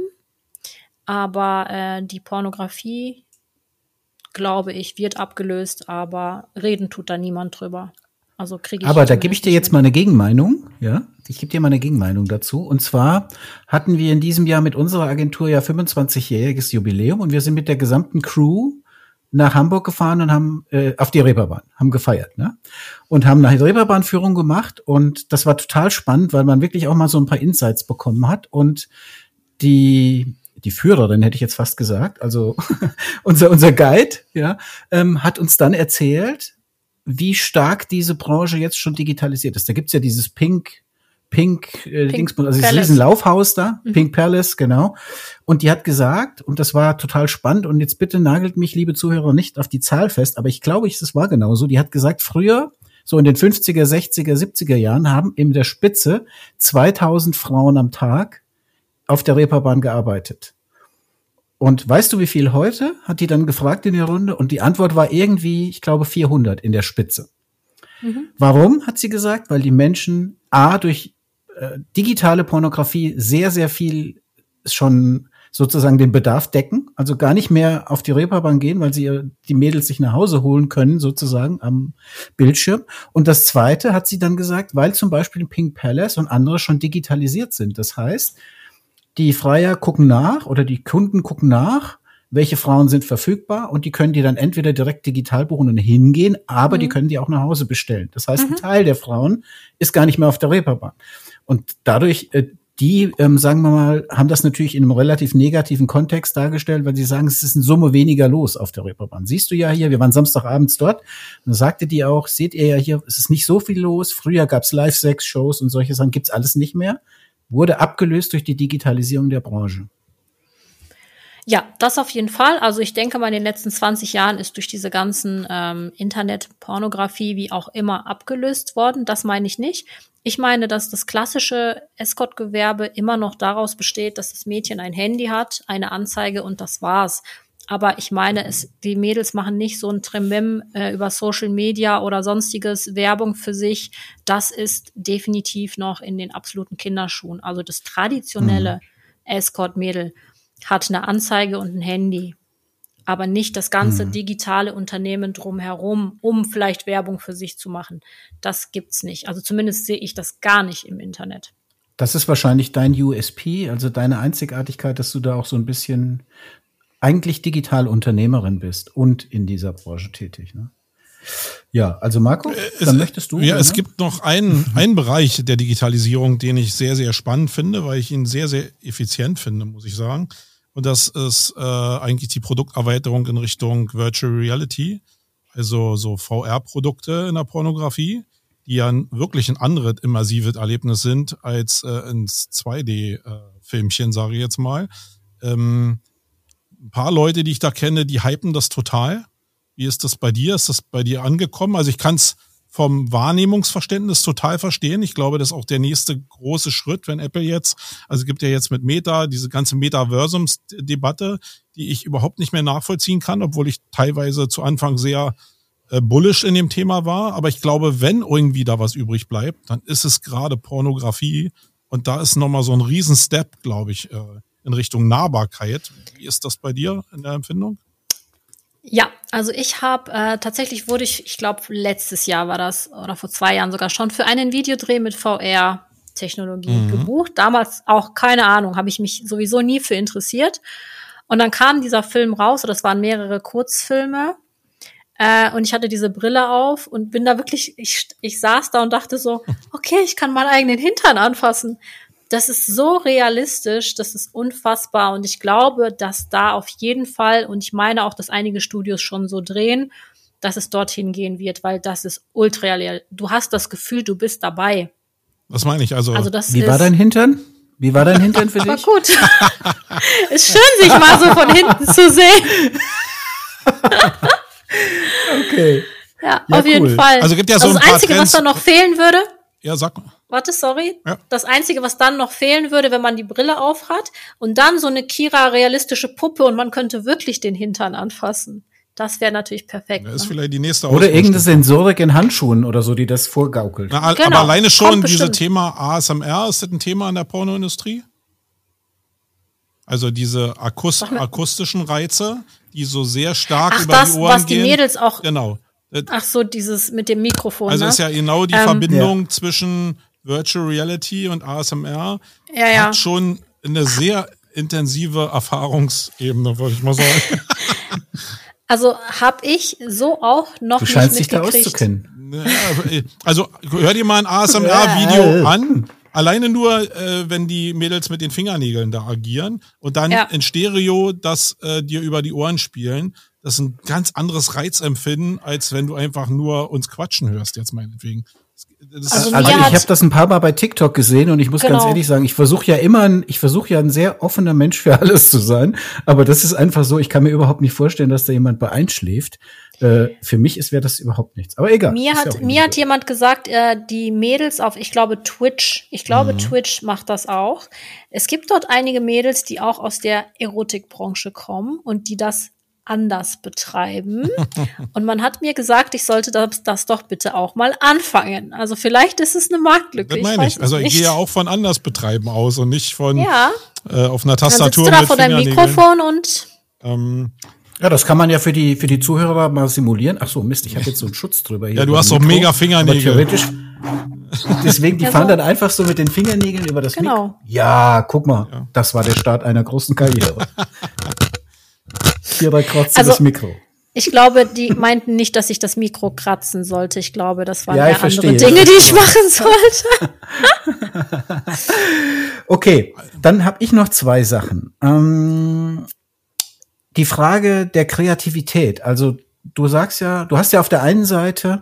aber äh, die Pornografie, glaube ich, wird abgelöst, aber reden tut da niemand drüber. Also kriege ich. Aber da gebe ich dir jetzt mal eine Gegenmeinung, ja? Ich gebe dir mal eine Gegenmeinung dazu. Und zwar hatten wir in diesem Jahr mit unserer Agentur ja fünfundzwanzigjähriges Jubiläum und wir sind mit der gesamten Crew nach Hamburg gefahren und haben äh, auf die Reeperbahn, haben gefeiert, ne? Und haben eine Reeperbahn-Führung gemacht und das war total spannend, weil man wirklich auch mal so ein paar Insights bekommen hat und die die Führerin, hätte ich jetzt fast gesagt, also unser unser Guide, ja, ähm, hat uns dann erzählt, wie stark diese Branche jetzt schon digitalisiert ist. Da gibt's ja dieses Pink, Pink, äh, Pink Dings, also dieses Riesenlaufhaus da, mhm. Pink Palace, genau. Und die hat gesagt, und das war total spannend, und jetzt bitte nagelt mich, liebe Zuhörer, nicht auf die Zahl fest, aber ich glaube, es war genauso. Die hat gesagt, früher, so in den fünfziger, sechziger, siebziger Jahren, haben in der Spitze zweitausend Frauen am Tag auf der Reeperbahn gearbeitet. Und weißt du, wie viel heute? Hat die dann gefragt in der Runde. Und die Antwort war irgendwie, ich glaube, vierhundert in der Spitze. Mhm. Warum, hat sie gesagt? Weil die Menschen A, durch äh, digitale Pornografie sehr, sehr viel schon sozusagen den Bedarf decken. Also gar nicht mehr auf die Reeperbahn gehen, weil sie die Mädels sich nach Hause holen können, sozusagen am Bildschirm. Und das Zweite hat sie dann gesagt, weil zum Beispiel Pink Palace und andere schon digitalisiert sind. Das heißt, die Freier gucken nach oder die Kunden gucken nach, welche Frauen sind verfügbar und die können die dann entweder direkt digital buchen und hingehen, aber mhm. die können die auch nach Hause bestellen. Das heißt, mhm. ein Teil der Frauen ist gar nicht mehr auf der Reeperbahn. Und dadurch äh, die, ähm, sagen wir mal, haben das natürlich in einem relativ negativen Kontext dargestellt, weil sie sagen, es ist in Summe weniger los auf der Reeperbahn. Siehst du ja hier, wir waren Samstagabends dort, und da sagte die auch, seht ihr ja hier, es ist nicht so viel los. Früher gab's Live-Sex-Shows und solche Sachen, gibt's alles nicht mehr. Wurde abgelöst durch die Digitalisierung der Branche. Ja, das auf jeden Fall. Also ich denke mal, in den letzten zwanzig Jahren ist durch diese ganzen ähm, Internet-Pornografie wie auch immer abgelöst worden. Das meine ich nicht. Ich meine, dass das klassische Escort-Gewerbe immer noch daraus besteht, dass das Mädchen ein Handy hat, eine Anzeige und das war's. Aber ich meine, es, die Mädels machen nicht so ein Tremem äh, über Social Media oder sonstiges Werbung für sich. Das ist definitiv noch in den absoluten Kinderschuhen. Also das traditionelle mhm. Escort-Mädel hat eine Anzeige und ein Handy, aber nicht das ganze mhm. digitale Unternehmen drumherum, um vielleicht Werbung für sich zu machen. Das gibt's nicht. Also zumindest sehe ich das gar nicht im Internet. Das ist wahrscheinlich dein U S P, also deine Einzigartigkeit, dass du da auch so ein bisschen eigentlich digital Unternehmerin bist und in dieser Branche tätig, ne? Ja, also Marco, es, dann möchtest du. Ja, oder? Es gibt noch einen, einen Bereich der Digitalisierung, den ich sehr, sehr spannend finde, weil ich ihn sehr, sehr effizient finde, muss ich sagen. Und das ist äh, eigentlich die Produkterweiterung in Richtung Virtual Reality, also so V R-Produkte in der Pornografie, die ja wirklich ein anderes immersives Erlebnis sind als äh, ins zwei D-Filmchen, äh, sage ich jetzt mal. Ähm, ein paar Leute, die ich da kenne, die hypen das total. Wie ist das bei dir? Ist das bei dir angekommen? Also ich kann es vom Wahrnehmungsverständnis total verstehen. Ich glaube, das ist auch der nächste große Schritt, wenn Apple jetzt, also es gibt ja jetzt mit Meta diese ganze Metaversums-Debatte, die ich überhaupt nicht mehr nachvollziehen kann, obwohl ich teilweise zu Anfang sehr äh, bullish in dem Thema war. Aber ich glaube, wenn irgendwie da was übrig bleibt, dann ist es gerade Pornografie. Und da ist nochmal so ein Riesen-Step, glaube ich, äh, in Richtung Nahbarkeit. Wie ist das bei dir in der Empfindung? Ja, also ich habe äh, tatsächlich wurde ich, ich glaube letztes Jahr war das oder vor zwei Jahren sogar schon für einen Videodreh mit V R-Technologie mhm. gebucht. Damals auch keine Ahnung, habe ich mich sowieso nie für interessiert. Und dann kam dieser Film raus, oder das waren mehrere Kurzfilme. Äh, und ich hatte diese Brille auf und bin da wirklich, ich, ich saß da und dachte so, okay, ich kann meinen eigenen Hintern anfassen. Das ist so realistisch, das ist unfassbar. Und ich glaube, dass da auf jeden Fall, und ich meine auch, dass einige Studios schon so drehen, dass es dorthin gehen wird, weil das ist ultra real. Du hast das Gefühl, du bist dabei. Was meine ich? Also, also das wie ist, war dein Hintern? Wie war dein Hintern für dich? War gut. Ist schön, sich mal so von hinten zu sehen. Okay. Ja, ja, auf jeden cool. Fall. Also gibt ja so also ein das paar Einzige, Trends. was da noch fehlen würde. Ja, sag mal. Warte, sorry. Ja. Das Einzige, was dann noch fehlen würde, wenn man die Brille aufhat und dann so eine Kira-realistische Puppe und man könnte wirklich den Hintern anfassen. Das wäre natürlich perfekt. Das ist ne? vielleicht die nächste Oder irgendeine Sensorik in Handschuhen oder so, die das vorgaukelt. Na, Genau, aber alleine schon kommt dieses bestimmt. Thema A S M R, ist das ein Thema in der Pornoindustrie? Also diese Akust akustischen Reize, die so sehr stark Ach, über das, die Ohren was die gehen. Mädels auch. Genau. Ach so, dieses mit dem Mikrofon. Also ne? ist ja genau die Ähm, Verbindung ja. zwischen Virtual Reality und A S M R. Ja, ja. Hat schon eine sehr intensive Erfahrungsebene, würde ich mal sagen. Also habe ich so auch noch Du nicht scheinst dich da mitgekriegt. auszukennen. Ja, also hör dir mal ein A S M R-Video an. Alleine nur, äh, wenn die Mädels mit den Fingernägeln da agieren und dann Ja. in Stereo das äh, dir über die Ohren spielen. Das ist ein ganz anderes Reizempfinden, als wenn du einfach nur uns quatschen hörst, jetzt meinetwegen. Das Also ist, Also mir ich hat- habe das ein paar Mal bei TikTok gesehen und ich muss Genau. ganz ehrlich sagen, ich versuche ja immer, ein, ich versuche ja ein sehr offener Mensch für alles zu sein, aber das ist einfach so, ich kann mir überhaupt nicht vorstellen, dass da jemand bei einschläft. Äh, für mich ist wäre das überhaupt nichts. Aber egal. Mir ist hat, ja auch mir hat individuell. jemand gesagt, äh, die Mädels auf, ich glaube, Twitch, ich glaube, Mhm. Twitch macht das auch. Es gibt dort einige Mädels, die auch aus der Erotikbranche kommen und die das anders betreiben. Und man hat mir gesagt, ich sollte das, das doch bitte auch mal anfangen. Also vielleicht ist es eine Marktlücke. das ich meine weiß ich. Also es ich nicht. gehe ja auch von anders betreiben aus und nicht von Ja, äh, auf einer dann sitzt Tastatur du da mit vor deinem Fingernägeln. Mikrofon und Ähm, Ja, das kann man ja für die für die Zuhörer mal simulieren. Ach so, Mist, ich habe jetzt so einen Schutz drüber hier. Ja, du über hast dem doch Mikro. mega Fingernägel. Aber theoretisch. Deswegen, die Ja, fahren so. dann einfach so mit den Fingernägeln über das Genau. Mikro. Ja, guck mal, Ja. das war der Start einer großen Karriere. Hierbei kratzt Also- das Mikro. ich glaube, die meinten nicht, dass ich das Mikro kratzen sollte. Ich glaube, das waren Ja, ja ich andere verstehe. Dinge, die ich machen sollte. Okay, dann habe ich noch zwei Sachen. Ähm, die Frage der Kreativität. Also du sagst ja, du hast ja auf der einen Seite,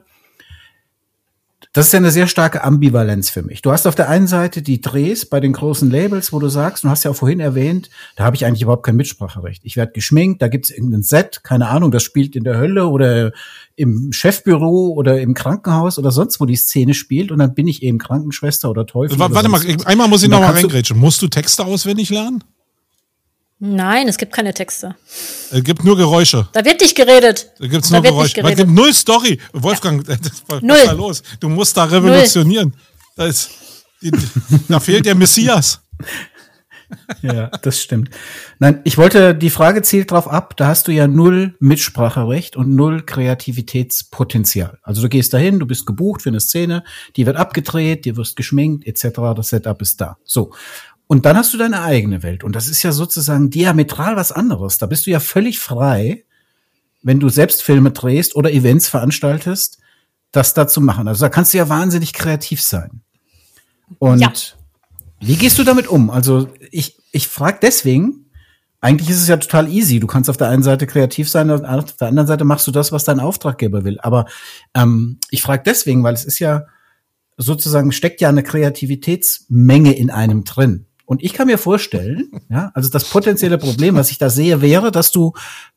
das ist ja eine sehr starke Ambivalenz für mich. Du hast auf der einen Seite die Drehs bei den großen Labels, wo du sagst, du hast ja auch vorhin erwähnt, da habe ich eigentlich überhaupt kein Mitspracherecht. Ich werde geschminkt, da gibt's irgendein Set, keine Ahnung, das spielt in der Hölle oder im Chefbüro oder im Krankenhaus oder sonst, wo die Szene spielt, und dann bin ich eben Krankenschwester oder Teufel. Warte oder mal, was. einmal muss ich noch mal reingrätschen. Musst du Texte auswendig lernen? Nein, es gibt keine Texte. Es gibt nur Geräusche. Da wird nicht geredet. Da gibt's nur da Geräusche. Es gibt null Story. Wolfgang, ja. was null. ist da los? Du musst da revolutionieren. Da, ist, die, da fehlt der Messias. Ja, das stimmt. Nein, ich wollte, die Frage zielt drauf ab, da hast du ja null Mitspracherecht und null Kreativitätspotenzial. Also du gehst dahin, du bist gebucht für eine Szene, die wird abgedreht, dir wirst geschminkt, et cetera. Das Setup ist da. So. Und dann hast du deine eigene Welt. Und das ist ja sozusagen diametral was anderes. Da bist du ja völlig frei, wenn du selbst Filme drehst oder Events veranstaltest, das da zu machen. Also da kannst du ja wahnsinnig kreativ sein. Und ja. Wie gehst du damit um? Also ich, ich frage deswegen, eigentlich ist es ja total easy. Du kannst auf der einen Seite kreativ sein, auf der anderen Seite machst du das, was dein Auftraggeber will. Aber ähm, ich frage deswegen, weil es ist ja sozusagen, steckt ja eine Kreativitätsmenge in einem drin. Und ich kann mir vorstellen, ja, also das potenzielle Problem, was ich da sehe, wäre, dass du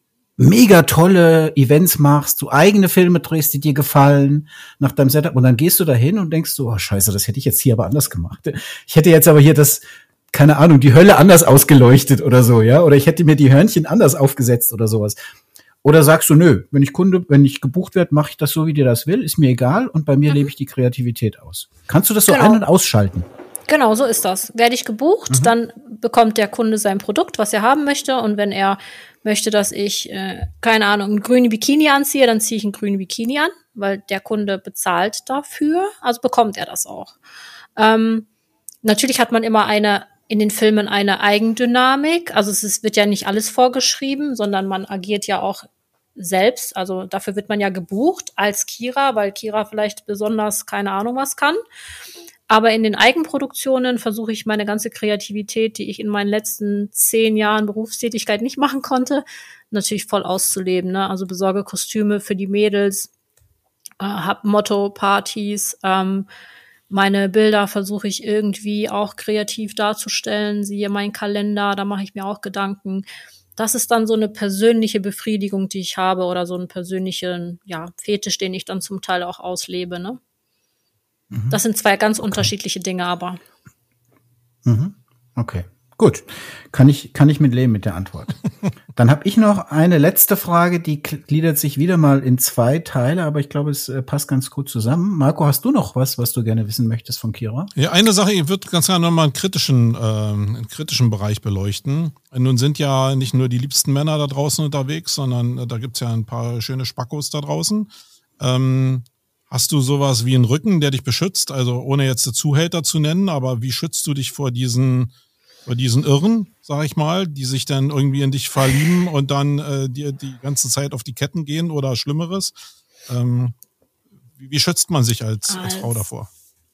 mega tolle Events machst, du eigene Filme drehst, die dir gefallen, nach deinem Setup, und dann gehst du da hin und denkst so, oh scheiße, das hätte ich jetzt hier aber anders gemacht. Ich hätte jetzt aber hier das, keine Ahnung, die Hölle anders ausgeleuchtet oder so, ja, oder ich hätte mir die Hörnchen anders aufgesetzt oder sowas. Oder sagst du, nö, wenn ich Kunde, wenn ich gebucht werde, mache ich das so, wie dir das will, ist mir egal, und bei mir mhm. lebe ich die Kreativität aus. Kannst du das so genau. ein- und ausschalten? Genau, so ist das. Werde ich gebucht, mhm. dann bekommt der Kunde sein Produkt, was er haben möchte. Und wenn er möchte, dass ich, äh, keine Ahnung, einen grünen Bikini anziehe, dann ziehe ich einen grünen Bikini an, weil der Kunde bezahlt dafür. Also bekommt er das auch. Ähm, natürlich hat man immer eine in den Filmen eine Eigendynamik. Also es ist, wird ja nicht alles vorgeschrieben, sondern man agiert ja auch selbst. Also dafür wird man ja gebucht als Kira, weil Kira vielleicht besonders keine Ahnung was kann. Aber in den Eigenproduktionen versuche ich meine ganze Kreativität, die ich in meinen letzten zehn Jahren Berufstätigkeit nicht machen konnte, natürlich voll auszuleben. Ne? Also besorge Kostüme für die Mädels, äh, hab Motto-Partys, ähm, meine Bilder versuche ich irgendwie auch kreativ darzustellen, siehe mein Kalender, da mache ich mir auch Gedanken. Das ist dann so eine persönliche Befriedigung, die ich habe, oder so einen persönlichen, ja, Fetisch, den ich dann zum Teil auch auslebe, ne? Das sind zwei ganz okay. unterschiedliche Dinge, aber. Mhm. Okay, gut. Kann ich, kann ich mit leben mit der Antwort. Dann habe ich noch eine letzte Frage, die gliedert sich wieder mal in zwei Teile, aber ich glaube, es äh, passt ganz gut zusammen. Marco, hast du noch was, was du gerne wissen möchtest von Kira? Ja, eine Sache, ich würde ganz gerne nochmal einen kritischen, äh, einen kritischen Bereich beleuchten. Nun sind ja nicht nur die liebsten Männer da draußen unterwegs, sondern äh, da gibt's ja ein paar schöne Spackos da draußen. Ähm, Hast du sowas wie einen Rücken, der dich beschützt? Also ohne jetzt Zuhälter zu nennen, aber wie schützt du dich vor diesen, vor diesen Irren, sag ich mal, die sich dann irgendwie in dich verlieben und dann äh, dir die ganze Zeit auf die Ketten gehen oder Schlimmeres? Ähm, wie, wie schützt man sich als, als, als Frau davor?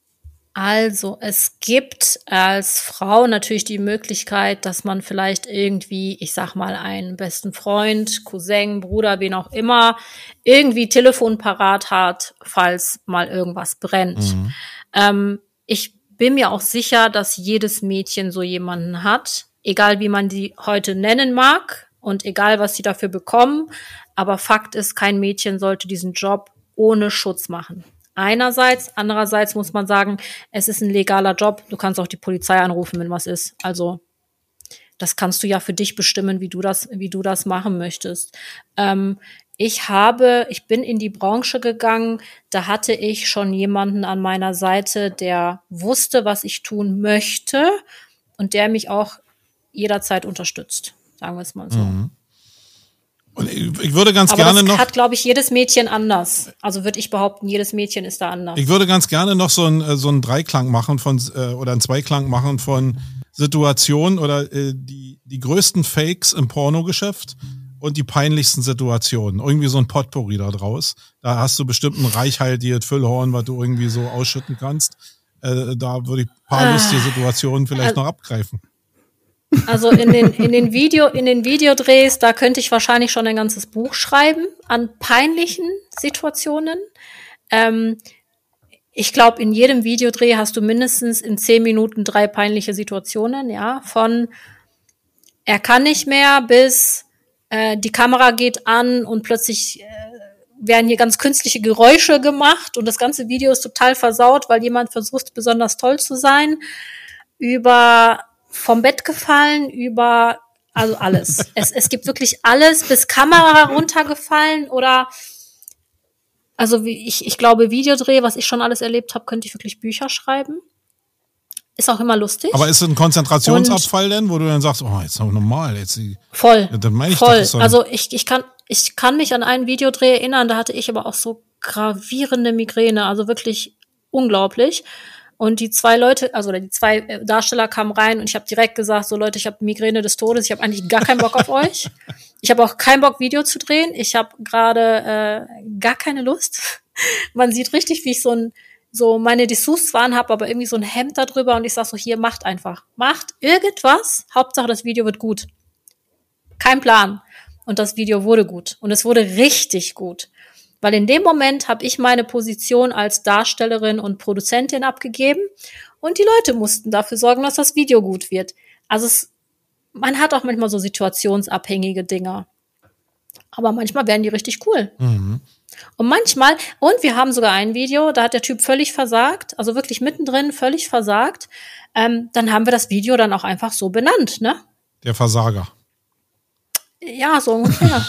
Also es gibt als Frau natürlich die Möglichkeit, dass man vielleicht irgendwie, ich sag mal, einen besten Freund, Cousin, Bruder, wen auch immer, irgendwie Telefon parat hat, falls mal irgendwas brennt. Mhm. Ähm, ich bin mir auch sicher, dass jedes Mädchen so jemanden hat, egal wie man die heute nennen mag und egal was sie dafür bekommen. Aber Fakt ist, kein Mädchen sollte diesen Job ohne Schutz machen. Einerseits, andererseits muss man sagen, es ist ein legaler Job. Du kannst auch die Polizei anrufen, wenn was ist. Also das kannst du ja für dich bestimmen, wie du das, wie du das machen möchtest. Ähm, ich habe, ich bin in die Branche gegangen. Da hatte ich schon jemanden an meiner Seite, der wusste, was ich tun möchte und der mich auch jederzeit unterstützt. Sagen wir es mal so. Mhm. Und ich würde ganz Aber gerne das noch. hat, glaube ich, jedes Mädchen anders. Also würde ich behaupten, jedes Mädchen ist da anders. Ich würde ganz gerne noch so einen so einen Dreiklang machen von äh, oder einen Zweiklang machen von Situationen oder äh, die die größten Fakes im Pornogeschäft und die peinlichsten Situationen. Irgendwie so ein Potpourri da draus. Da hast du bestimmt ein reichhaltiges Füllhorn, was du irgendwie so ausschütten kannst. Äh, da würde ich ein paar ah. lustige Situationen vielleicht also, noch abgreifen. Also in den, in den Video, in den Videodrehs, da könnte ich wahrscheinlich schon ein ganzes Buch schreiben an peinlichen Situationen. Ähm, ich glaube, in jedem Videodreh hast du mindestens in zehn Minuten drei peinliche Situationen, ja, von er kann nicht mehr bis äh, die Kamera geht an und plötzlich äh, werden hier ganz künstliche Geräusche gemacht und das ganze Video ist total versaut, weil jemand versucht, besonders toll zu sein, über vom Bett gefallen, über, also alles. es, es gibt wirklich alles, bis Kamera runtergefallen oder, also wie ich, ich glaube, Videodreh, was ich schon alles erlebt habe, könnte ich wirklich Bücher schreiben. Ist auch immer lustig. Aber ist es ein Konzentrationsabfall denn, wo du dann sagst, oh, jetzt noch normal, jetzt voll, ja, dann meine ich voll. Das also ich, ich kann, ich kann mich an einen Videodreh erinnern, da hatte ich aber auch so gravierende Migräne, also wirklich unglaublich. Und die zwei Leute, also die zwei Darsteller kamen rein und ich habe direkt gesagt, so Leute, ich habe Migräne des Todes, ich habe eigentlich gar keinen Bock auf euch. Ich habe auch keinen Bock, Video zu drehen. Ich habe gerade äh, gar keine Lust. Man sieht richtig, wie ich so ein so meine Dessous zwar habe, aber irgendwie so ein Hemd da drüber und ich sag so, hier, macht einfach. Macht irgendwas, Hauptsache das Video wird gut. Kein Plan. Und das Video wurde gut. Und es wurde richtig gut. Weil in dem Moment habe ich meine Position als Darstellerin und Produzentin abgegeben und die Leute mussten dafür sorgen, dass das Video gut wird. Also es, man hat auch manchmal so situationsabhängige Dinger. Aber manchmal werden die richtig cool. Mhm. Und manchmal, und wir haben sogar ein Video, da hat der Typ völlig versagt, also wirklich mittendrin völlig versagt. Ähm, dann haben wir das Video dann auch einfach so benannt, ne? Der Versager. Ja, so ungefähr.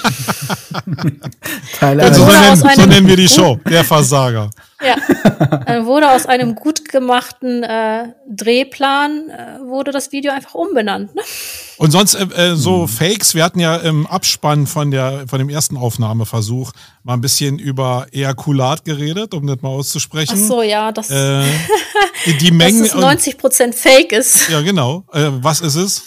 Also so, nennen, so nennen wir die Show, der Versager. Ja, dann wurde aus einem gut gemachten äh, Drehplan äh, wurde das Video einfach umbenannt. Ne? Und sonst äh, so hm. Fakes, wir hatten ja im Abspann von der von dem ersten Aufnahmeversuch mal ein bisschen über Ejakulat geredet, um das mal auszusprechen. Ach so, ja, das äh, die, die Mengen, dass es neunzig Prozent Fake ist. Ja, genau. Äh, was ist es?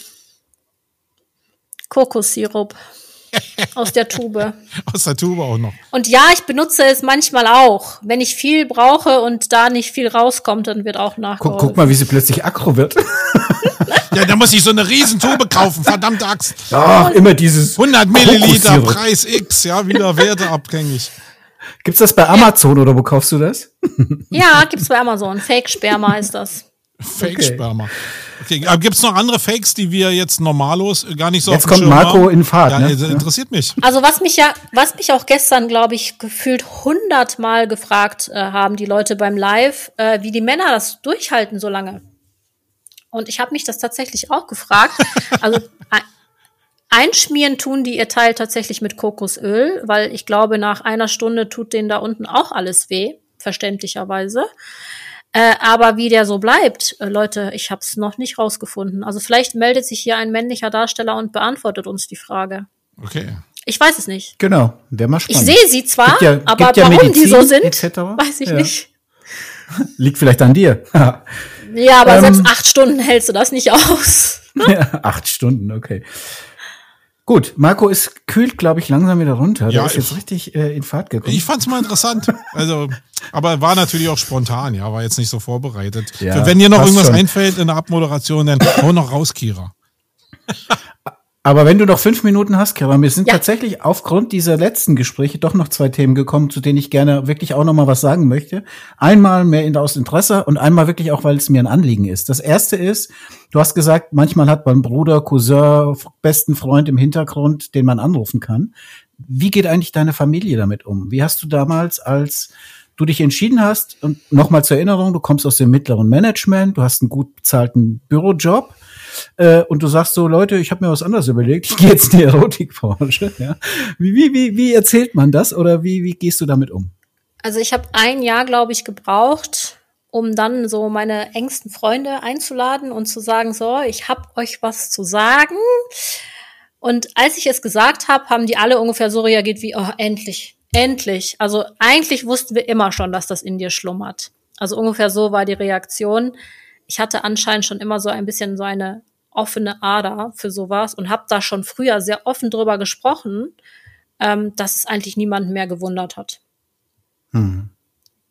Kokossirup aus der Tube. Aus der Tube auch noch. Und ja, ich benutze es manchmal auch. Wenn ich viel brauche und da nicht viel rauskommt, dann wird auch nachgeholfen. Guck, guck mal, wie sie plötzlich aggro wird. Ja, da muss ich so eine Riesentube kaufen, verdammte Axt. Ja, immer dieses hundert Milliliter, Preis X, ja, wieder werteabhängig. Gibt's das bei Amazon ja. oder wo kaufst du das? Ja, gibt's bei Amazon. Fake-Sperma heißt das. Fake-Sperma. Okay. Okay, aber gibt's noch andere Fakes, die wir jetzt normallos gar nicht so jetzt auf dem Schirm haben? Jetzt kommt Marco in Fahrt. Ja, ne? interessiert mich. Also was mich ja, was mich auch gestern, glaube ich, gefühlt hundertmal gefragt äh, haben die Leute beim Live, äh, wie die Männer das durchhalten so lange. Und ich habe mich das tatsächlich auch gefragt. Also ein, einschmieren tun die ihr Teil tatsächlich mit Kokosöl, weil ich glaube, nach einer Stunde tut denen da unten auch alles weh, verständlicherweise. Äh, aber wie der so bleibt, äh, Leute, ich habe es noch nicht rausgefunden. Also vielleicht meldet sich hier ein männlicher Darsteller und beantwortet uns die Frage. Okay. Ich weiß es nicht. Genau, wäre mal spannend. Ich sehe sie zwar, ja, aber ja warum Medizin, die so sind, et cetera weiß ich ja. nicht. Liegt vielleicht an dir. Ja, aber ähm, selbst acht Stunden hältst du das nicht aus. Ja, acht Stunden, okay. Gut, Marco ist kühlt, glaube ich, langsam wieder runter. Der ja, ist jetzt richtig äh, in Fahrt gekommen. Ich fand's mal interessant. Also, aber war natürlich auch spontan, ja, war jetzt nicht so vorbereitet. Ja, Für, wenn dir noch irgendwas schon. einfällt in der Abmoderation, dann hau noch raus, Kira. Aber wenn du noch fünf Minuten hast, Kira, wir sind ja. tatsächlich aufgrund dieser letzten Gespräche doch noch zwei Themen gekommen, zu denen ich gerne wirklich auch noch mal was sagen möchte. Einmal mehr aus Interesse und einmal wirklich auch, weil es mir ein Anliegen ist. Das erste ist, du hast gesagt, manchmal hat man Bruder, Cousin, besten Freund im Hintergrund, den man anrufen kann. Wie geht eigentlich deine Familie damit um? Wie hast du damals, als du dich entschieden hast, und nochmal zur Erinnerung, du kommst aus dem mittleren Management, du hast einen gut bezahlten Bürojob, Äh, und du sagst so, Leute, ich habe mir was anderes überlegt, ich gehe jetzt in die Erotikbranche. Ja? Wie, wie, wie, wie erzählt man das oder wie, wie gehst du damit um? Also ich habe ein Jahr, glaube ich, gebraucht, um dann so meine engsten Freunde einzuladen und zu sagen, so, ich habe euch was zu sagen. Und als ich es gesagt habe, haben die alle ungefähr so reagiert wie, oh, endlich, endlich. Also eigentlich wussten wir immer schon, dass das in dir schlummert. Also ungefähr so war die Reaktion. Ich hatte anscheinend schon immer so ein bisschen so eine offene Ader für sowas und habe da schon früher sehr offen drüber gesprochen, ähm, dass es eigentlich niemanden mehr gewundert hat. Hm.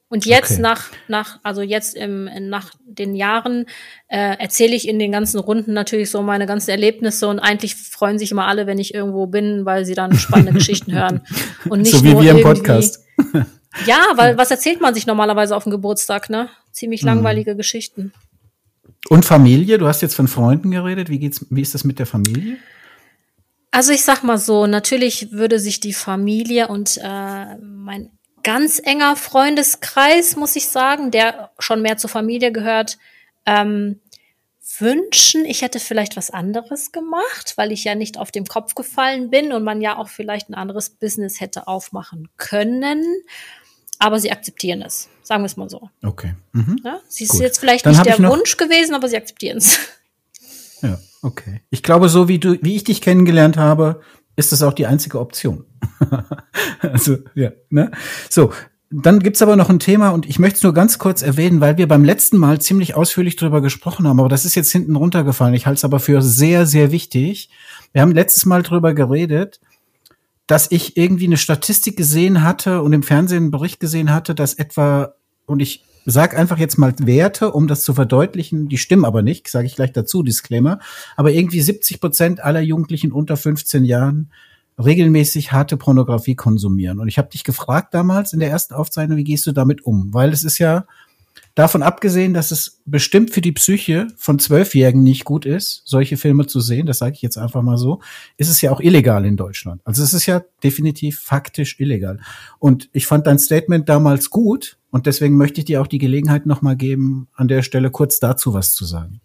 Und jetzt Okay. nach, nach, also jetzt im, nach den Jahren äh, erzähle ich in den ganzen Runden natürlich so meine ganzen Erlebnisse und eigentlich freuen sich immer alle, wenn ich irgendwo bin, weil sie dann spannende Geschichten hören. Und nicht So wie nur wir im irgendwie, Podcast. Ja, weil was erzählt man sich normalerweise auf dem Geburtstag, ne? Ziemlich langweilige mhm. Geschichten. Und Familie? Du hast jetzt von Freunden geredet. Wie geht's, wie ist das mit der Familie? Also ich sag mal so, natürlich würde sich die Familie und äh, mein ganz enger Freundeskreis, muss ich sagen, der schon mehr zur Familie gehört, ähm, wünschen, ich hätte vielleicht was anderes gemacht, weil ich ja nicht auf den Kopf gefallen bin und man ja auch vielleicht ein anderes Business hätte aufmachen können. Aber sie akzeptieren es, sagen wir es mal so. Okay. Mhm. Ja, sie Gut. ist jetzt vielleicht Dann nicht hab ich der noch- Wunsch gewesen, aber sie akzeptieren es. Ja, okay. Ich glaube, so wie du, wie ich dich kennengelernt habe, ist das auch die einzige Option. Also, ja, ne? So. Dann gibt's aber noch ein Thema und ich möchte es nur ganz kurz erwähnen, weil wir beim letzten Mal ziemlich ausführlich drüber gesprochen haben, aber das ist jetzt hinten runtergefallen. Ich halte es aber für sehr, sehr wichtig. Wir haben letztes Mal drüber geredet, dass ich irgendwie eine Statistik gesehen hatte und im Fernsehen einen Bericht gesehen hatte, dass etwa, und ich sag einfach jetzt mal Werte, um das zu verdeutlichen, die stimmen aber nicht, sage ich gleich dazu, Disclaimer, aber irgendwie siebzig Prozent aller Jugendlichen unter fünfzehn Jahren regelmäßig harte Pornografie konsumieren. Und ich habe dich gefragt damals in der ersten Aufzeichnung, wie gehst du damit um? Weil es ist ja davon abgesehen, dass es bestimmt für die Psyche von Zwölfjährigen nicht gut ist, solche Filme zu sehen, das sage ich jetzt einfach mal so, ist es ja auch illegal in Deutschland. Also es ist ja definitiv faktisch illegal. Und ich fand dein Statement damals gut und deswegen möchte ich dir auch die Gelegenheit nochmal geben, an der Stelle kurz dazu was zu sagen.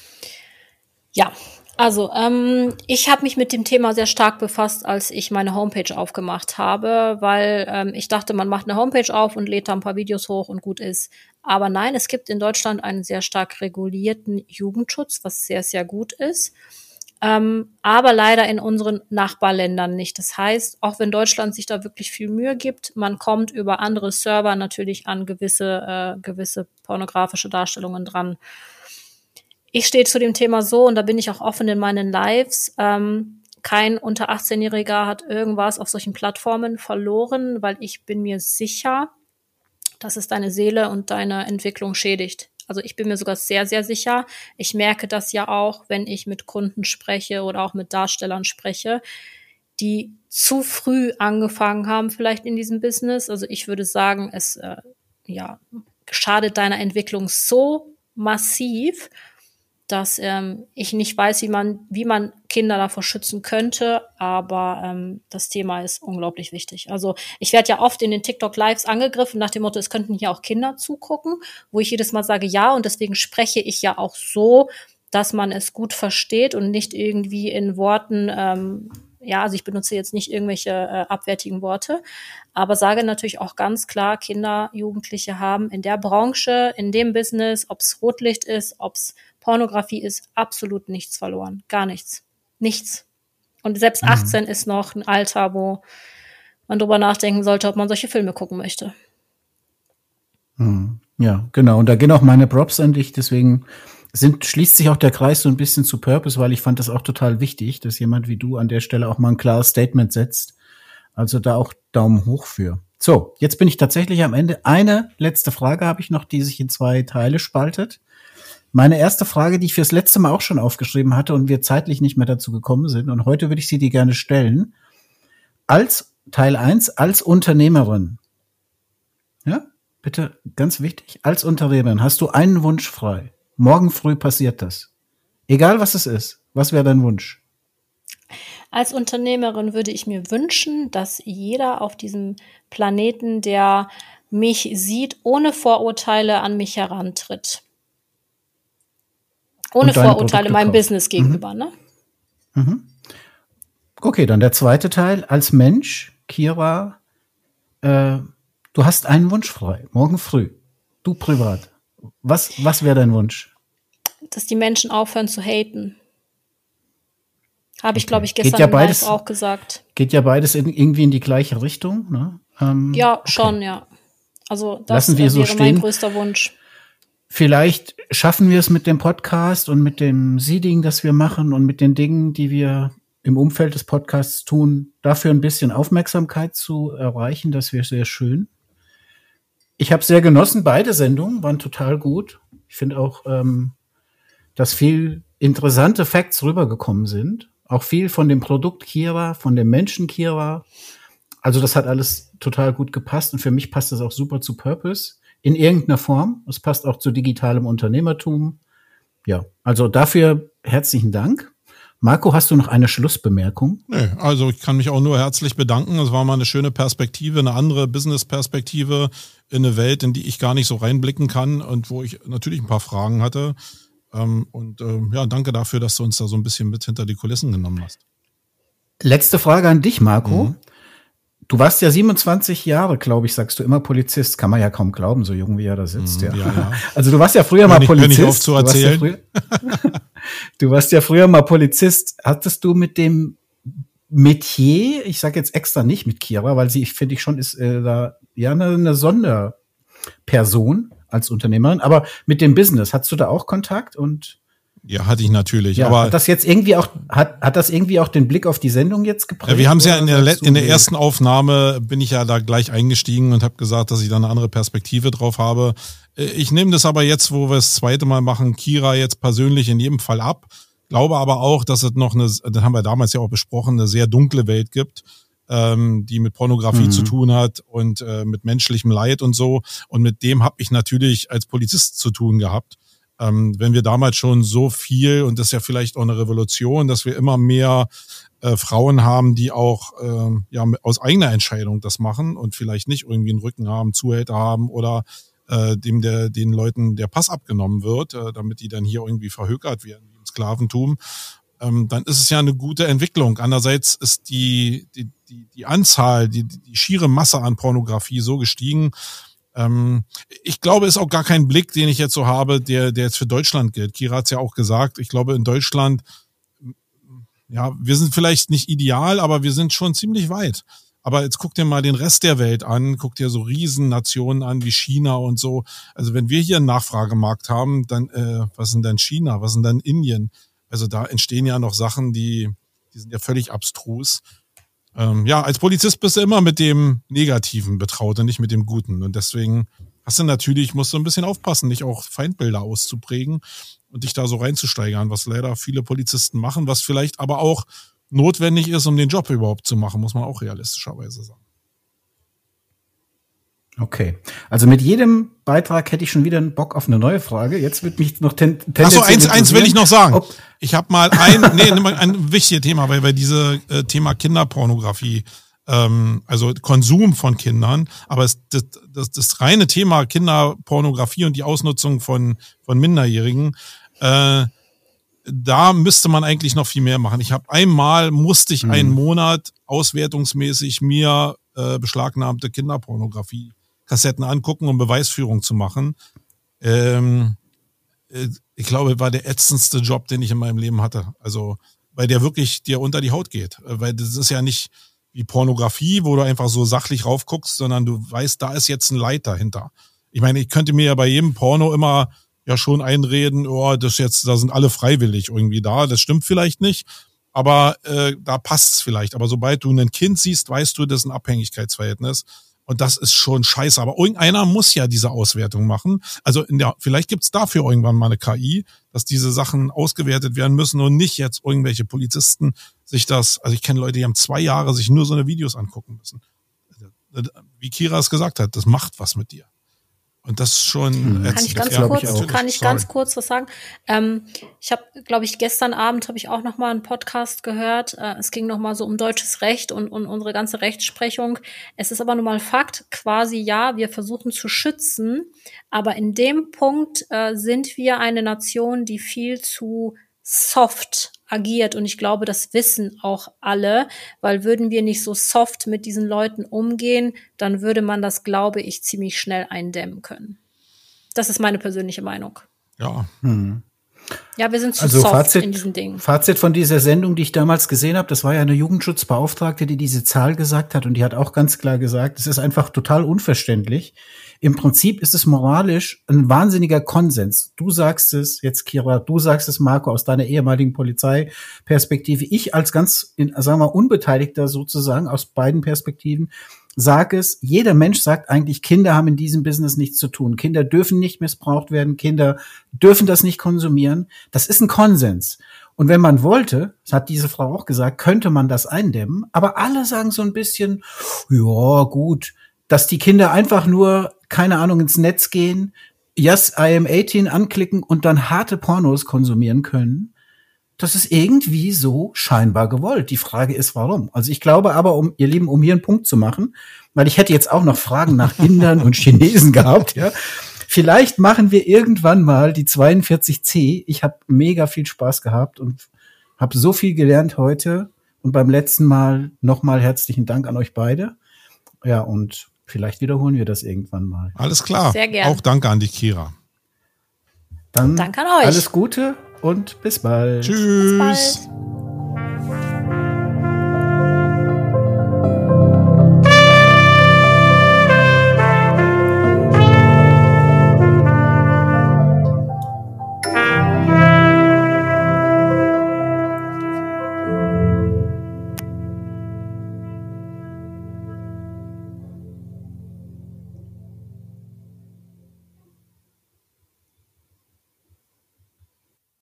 Ja, also ähm, ich habe mich mit dem Thema sehr stark befasst, als ich meine Homepage aufgemacht habe, weil ähm, ich dachte, man macht eine Homepage auf und lädt da ein paar Videos hoch und gut ist. Aber nein, es gibt in Deutschland einen sehr stark regulierten Jugendschutz, was sehr, sehr gut ist. Ähm, aber leider in unseren Nachbarländern nicht. Das heißt, auch wenn Deutschland sich da wirklich viel Mühe gibt, man kommt über andere Server natürlich an gewisse, äh, gewisse pornografische Darstellungen dran. Ich stehe zu dem Thema so, und da bin ich auch offen in meinen Lives, ähm, kein unter achtzehnjähriger hat irgendwas auf solchen Plattformen verloren, weil ich bin mir sicher, dass es deine Seele und deine Entwicklung schädigt. Also ich bin mir sogar sehr, sehr sicher. Ich merke das ja auch, wenn ich mit Kunden spreche oder auch mit Darstellern spreche, die zu früh angefangen haben vielleicht in diesem Business. Also ich würde sagen, es äh, ja schadet deiner Entwicklung so massiv, dass ähm, ich nicht weiß, wie man wie man Kinder davor schützen könnte, aber ähm, das Thema ist unglaublich wichtig. Also ich werde ja oft in den TikTok-Lives angegriffen nach dem Motto, es könnten hier auch Kinder zugucken, wo ich jedes Mal sage, ja, und deswegen spreche ich ja auch so, dass man es gut versteht und nicht irgendwie in Worten, ähm, ja, also ich benutze jetzt nicht irgendwelche äh, abwertigen Worte, aber sage natürlich auch ganz klar, Kinder, Jugendliche haben in der Branche, in dem Business, ob es Rotlicht ist, ob es Pornografie ist, absolut nichts verloren. Gar nichts. Nichts. Und selbst mhm. achtzehn ist noch ein Alter, wo man drüber nachdenken sollte, ob man solche Filme gucken möchte. Mhm. Ja, genau. Und da gehen auch meine Props an dich. Deswegen sind, schließt sich auch der Kreis so ein bisschen zu Purpose, weil ich fand das auch total wichtig, dass jemand wie du an der Stelle auch mal ein klares Statement setzt. Also da auch Daumen hoch für. So, jetzt bin ich tatsächlich am Ende. Eine letzte Frage habe ich noch, die sich in zwei Teile spaltet. Meine erste Frage, die ich fürs letzte Mal auch schon aufgeschrieben hatte und wir zeitlich nicht mehr dazu gekommen sind, und heute würde ich sie dir gerne stellen. Als Teil eins, als Unternehmerin, ja, bitte, ganz wichtig, als Unternehmerin hast du einen Wunsch frei. Morgen früh passiert das. Egal, was es ist. Was wäre dein Wunsch? Als Unternehmerin würde ich mir wünschen, dass jeder auf diesem Planeten, der mich sieht, ohne Vorurteile an mich herantritt. Ohne Vorurteile meinem Business gegenüber, mhm. ne? Mhm. Okay, dann der zweite Teil. Als Mensch, Kira, äh, du hast einen Wunsch frei. Morgen früh. Du privat. Was, was wäre dein Wunsch? Dass die Menschen aufhören zu haten. Habe ich, okay. glaube ich, gestern geht ja beides, auch gesagt. Geht ja beides in, irgendwie in die gleiche Richtung, ne? Ähm, ja, okay. schon, ja. Also das Lassen wir wäre so stehen. mein größter Wunsch. Vielleicht schaffen wir es mit dem Podcast und mit dem Seeding, das wir machen und mit den Dingen, die wir im Umfeld des Podcasts tun, dafür ein bisschen Aufmerksamkeit zu erreichen. Das wäre sehr schön. Ich habe sehr genossen, beide Sendungen waren total gut. Ich finde auch, ähm, dass viel interessante Facts rübergekommen sind. Auch viel von dem Produkt Kira, von dem Menschen Kira. Also das hat alles total gut gepasst und für mich passt das auch super zu Purpose in irgendeiner Form. Es passt auch zu digitalem Unternehmertum. Ja, also dafür herzlichen Dank. Marco, hast du noch eine Schlussbemerkung? Nee, also ich kann mich auch nur herzlich bedanken. Es war mal eine schöne Perspektive, eine andere Business-Perspektive in eine Welt, in die ich gar nicht so reinblicken kann und wo ich natürlich ein paar Fragen hatte. Und ja, danke dafür, dass du uns da so ein bisschen mit hinter die Kulissen genommen hast. Letzte Frage an dich, Marco. Mhm. Du warst ja siebenundzwanzig Jahre, glaube ich, sagst du, immer Polizist. Kann man ja kaum glauben, so jung wie er da sitzt. Mhm, ja. Ja, ja. Also du warst ja früher mal Polizist. Hör nicht auf zu erzählen. Du warst, ja früher, du warst ja früher mal Polizist. Hattest du mit dem Metier, ich sage jetzt extra nicht mit Kira, weil sie, ich finde ich schon, ist äh, da ja eine, eine Sonderperson als Unternehmerin, aber mit dem Business, hattest du da auch Kontakt? Und ja, hatte ich natürlich. Ja, aber hat das jetzt irgendwie auch, hat, hat das irgendwie auch den Blick auf die Sendung jetzt geprägt? Ja, wir haben es ja in der, in der ersten Aufnahme, bin ich ja da gleich eingestiegen und habe gesagt, dass ich da eine andere Perspektive drauf habe. Ich nehme das aber jetzt, wo wir das zweite Mal machen, Kira jetzt persönlich in jedem Fall ab. Glaube aber auch, dass es noch eine, das haben wir damals ja auch besprochen, eine sehr dunkle Welt gibt, ähm, die mit Pornografie mhm. zu tun hat und äh, mit menschlichem Leid und so. Und mit dem habe ich natürlich als Polizist zu tun gehabt. Ähm, wenn wir damals schon so viel, und das ist ja vielleicht auch eine Revolution, dass wir immer mehr äh, Frauen haben, die auch äh, ja aus eigener Entscheidung das machen und vielleicht nicht irgendwie einen Rücken haben, Zuhälter haben oder äh, dem der den Leuten der Pass abgenommen wird, äh, damit die dann hier irgendwie verhökert werden wie im Sklaventum, ähm, dann ist es ja eine gute Entwicklung. Andererseits ist die die die, die Anzahl, die die schiere Masse an Pornografie so gestiegen. Ich glaube, ist auch gar kein Blick, den ich jetzt so habe, der, der jetzt für Deutschland gilt. Kira hat's ja auch gesagt. Ich glaube, in Deutschland, ja, wir sind vielleicht nicht ideal, aber wir sind schon ziemlich weit. Aber jetzt guck dir mal den Rest der Welt an, guck dir so Riesennationen an wie China und so. Also wenn wir hier einen Nachfragemarkt haben, dann, äh, was ist denn dann China? Was ist denn dann Indien? Also da entstehen ja noch Sachen, die, die sind ja völlig abstrus. Ähm, ja, als Polizist bist du immer mit dem Negativen betraut und nicht mit dem Guten. Und deswegen hast du natürlich, musst du ein bisschen aufpassen, nicht auch Feindbilder auszuprägen und dich da so reinzusteigern, was leider viele Polizisten machen, was vielleicht aber auch notwendig ist, um den Job überhaupt zu machen, muss man auch realistischerweise sagen. Okay, also mit jedem Beitrag hätte ich schon wieder einen Bock auf eine neue Frage. Jetzt wird mich noch ten, tendenziell Ach so, eins, eins will ich noch sagen. Ob ich habe mal ein, nee, ein wichtiges Thema, weil wir diese äh, Thema Kinderpornografie, ähm, also Konsum von Kindern, aber es, das, das, das reine Thema Kinderpornografie und die Ausnutzung von von Minderjährigen, äh, da müsste man eigentlich noch viel mehr machen. Ich habe einmal musste ich hm. einen Monat auswertungsmäßig mir äh, beschlagnahmte Kinderpornografie Kassetten angucken, um Beweisführung zu machen. Ähm, äh, ich glaube, war der ätzendste Job, den ich in meinem Leben hatte. Also, weil der wirklich dir unter die Haut geht. Weil das ist ja nicht wie Pornografie, wo du einfach so sachlich raufguckst, sondern du weißt, da ist jetzt ein Leid dahinter. Ich meine, ich könnte mir ja bei jedem Porno immer ja schon einreden, oh, das jetzt, da sind alle freiwillig irgendwie da. Das stimmt vielleicht nicht, aber äh, da passt's vielleicht. Aber sobald du ein Kind siehst, weißt du, das ist ein Abhängigkeitsverhältnis. Und das ist schon scheiße. Aber irgendeiner muss ja diese Auswertung machen. Also in der, vielleicht gibt's dafür irgendwann mal eine K I, dass diese Sachen ausgewertet werden müssen und nicht jetzt irgendwelche Polizisten sich das, also ich kenne Leute, die haben zwei Jahre sich nur so eine Videos angucken müssen. Wie Kira es gesagt hat, das macht was mit dir. Und das ist schon. Kann ich ganz kurz, ich kann ich ganz kurz was sagen? Ähm, ich habe, glaube ich, gestern Abend habe ich auch noch mal einen Podcast gehört. Äh, es ging noch mal so um deutsches Recht und, und unsere ganze Rechtsprechung. Es ist aber nun mal Fakt, quasi ja, wir versuchen zu schützen, aber in dem Punkt äh, sind wir eine Nation, die viel zu soft agiert und ich glaube, das wissen auch alle, weil würden wir nicht so soft mit diesen Leuten umgehen, dann würde man das, glaube ich, ziemlich schnell eindämmen können. Das ist meine persönliche Meinung. Ja. Hm. Ja, wir sind zu also soft Fazit, in diesen Dingen. Fazit von dieser Sendung, die ich damals gesehen habe, das war ja eine Jugendschutzbeauftragte, die diese Zahl gesagt hat und die hat auch ganz klar gesagt, es ist einfach total unverständlich. Im Prinzip ist es moralisch ein wahnsinniger Konsens. Du sagst es jetzt, Kira, du sagst es, Marco, aus deiner ehemaligen Polizeiperspektive. Ich als ganz, in, sagen wir mal, Unbeteiligter sozusagen aus beiden Perspektiven sag es, jeder Mensch sagt eigentlich, Kinder haben in diesem Business nichts zu tun. Kinder dürfen nicht missbraucht werden, Kinder dürfen das nicht konsumieren. Das ist ein Konsens. Und wenn man wollte, das hat diese Frau auch gesagt, könnte man das eindämmen. Aber alle sagen so ein bisschen, ja gut, dass die Kinder einfach nur, keine Ahnung, ins Netz gehen, Yes, I am achtzehn anklicken und dann harte Pornos konsumieren können. Das ist irgendwie so scheinbar gewollt. Die Frage ist, warum? Also ich glaube aber, um ihr Lieben, um hier einen Punkt zu machen, weil ich hätte jetzt auch noch Fragen nach Indern und Chinesen gehabt, ja. Vielleicht machen wir irgendwann mal die zweiundvierzig C. Ich habe mega viel Spaß gehabt und habe so viel gelernt heute. Und beim letzten Mal nochmal herzlichen Dank an euch beide. Ja, und vielleicht wiederholen wir das irgendwann mal. Alles klar. Sehr gerne. Auch danke an die Kira. Dann danke an euch. Alles Gute und bis bald. Tschüss. Bis bald.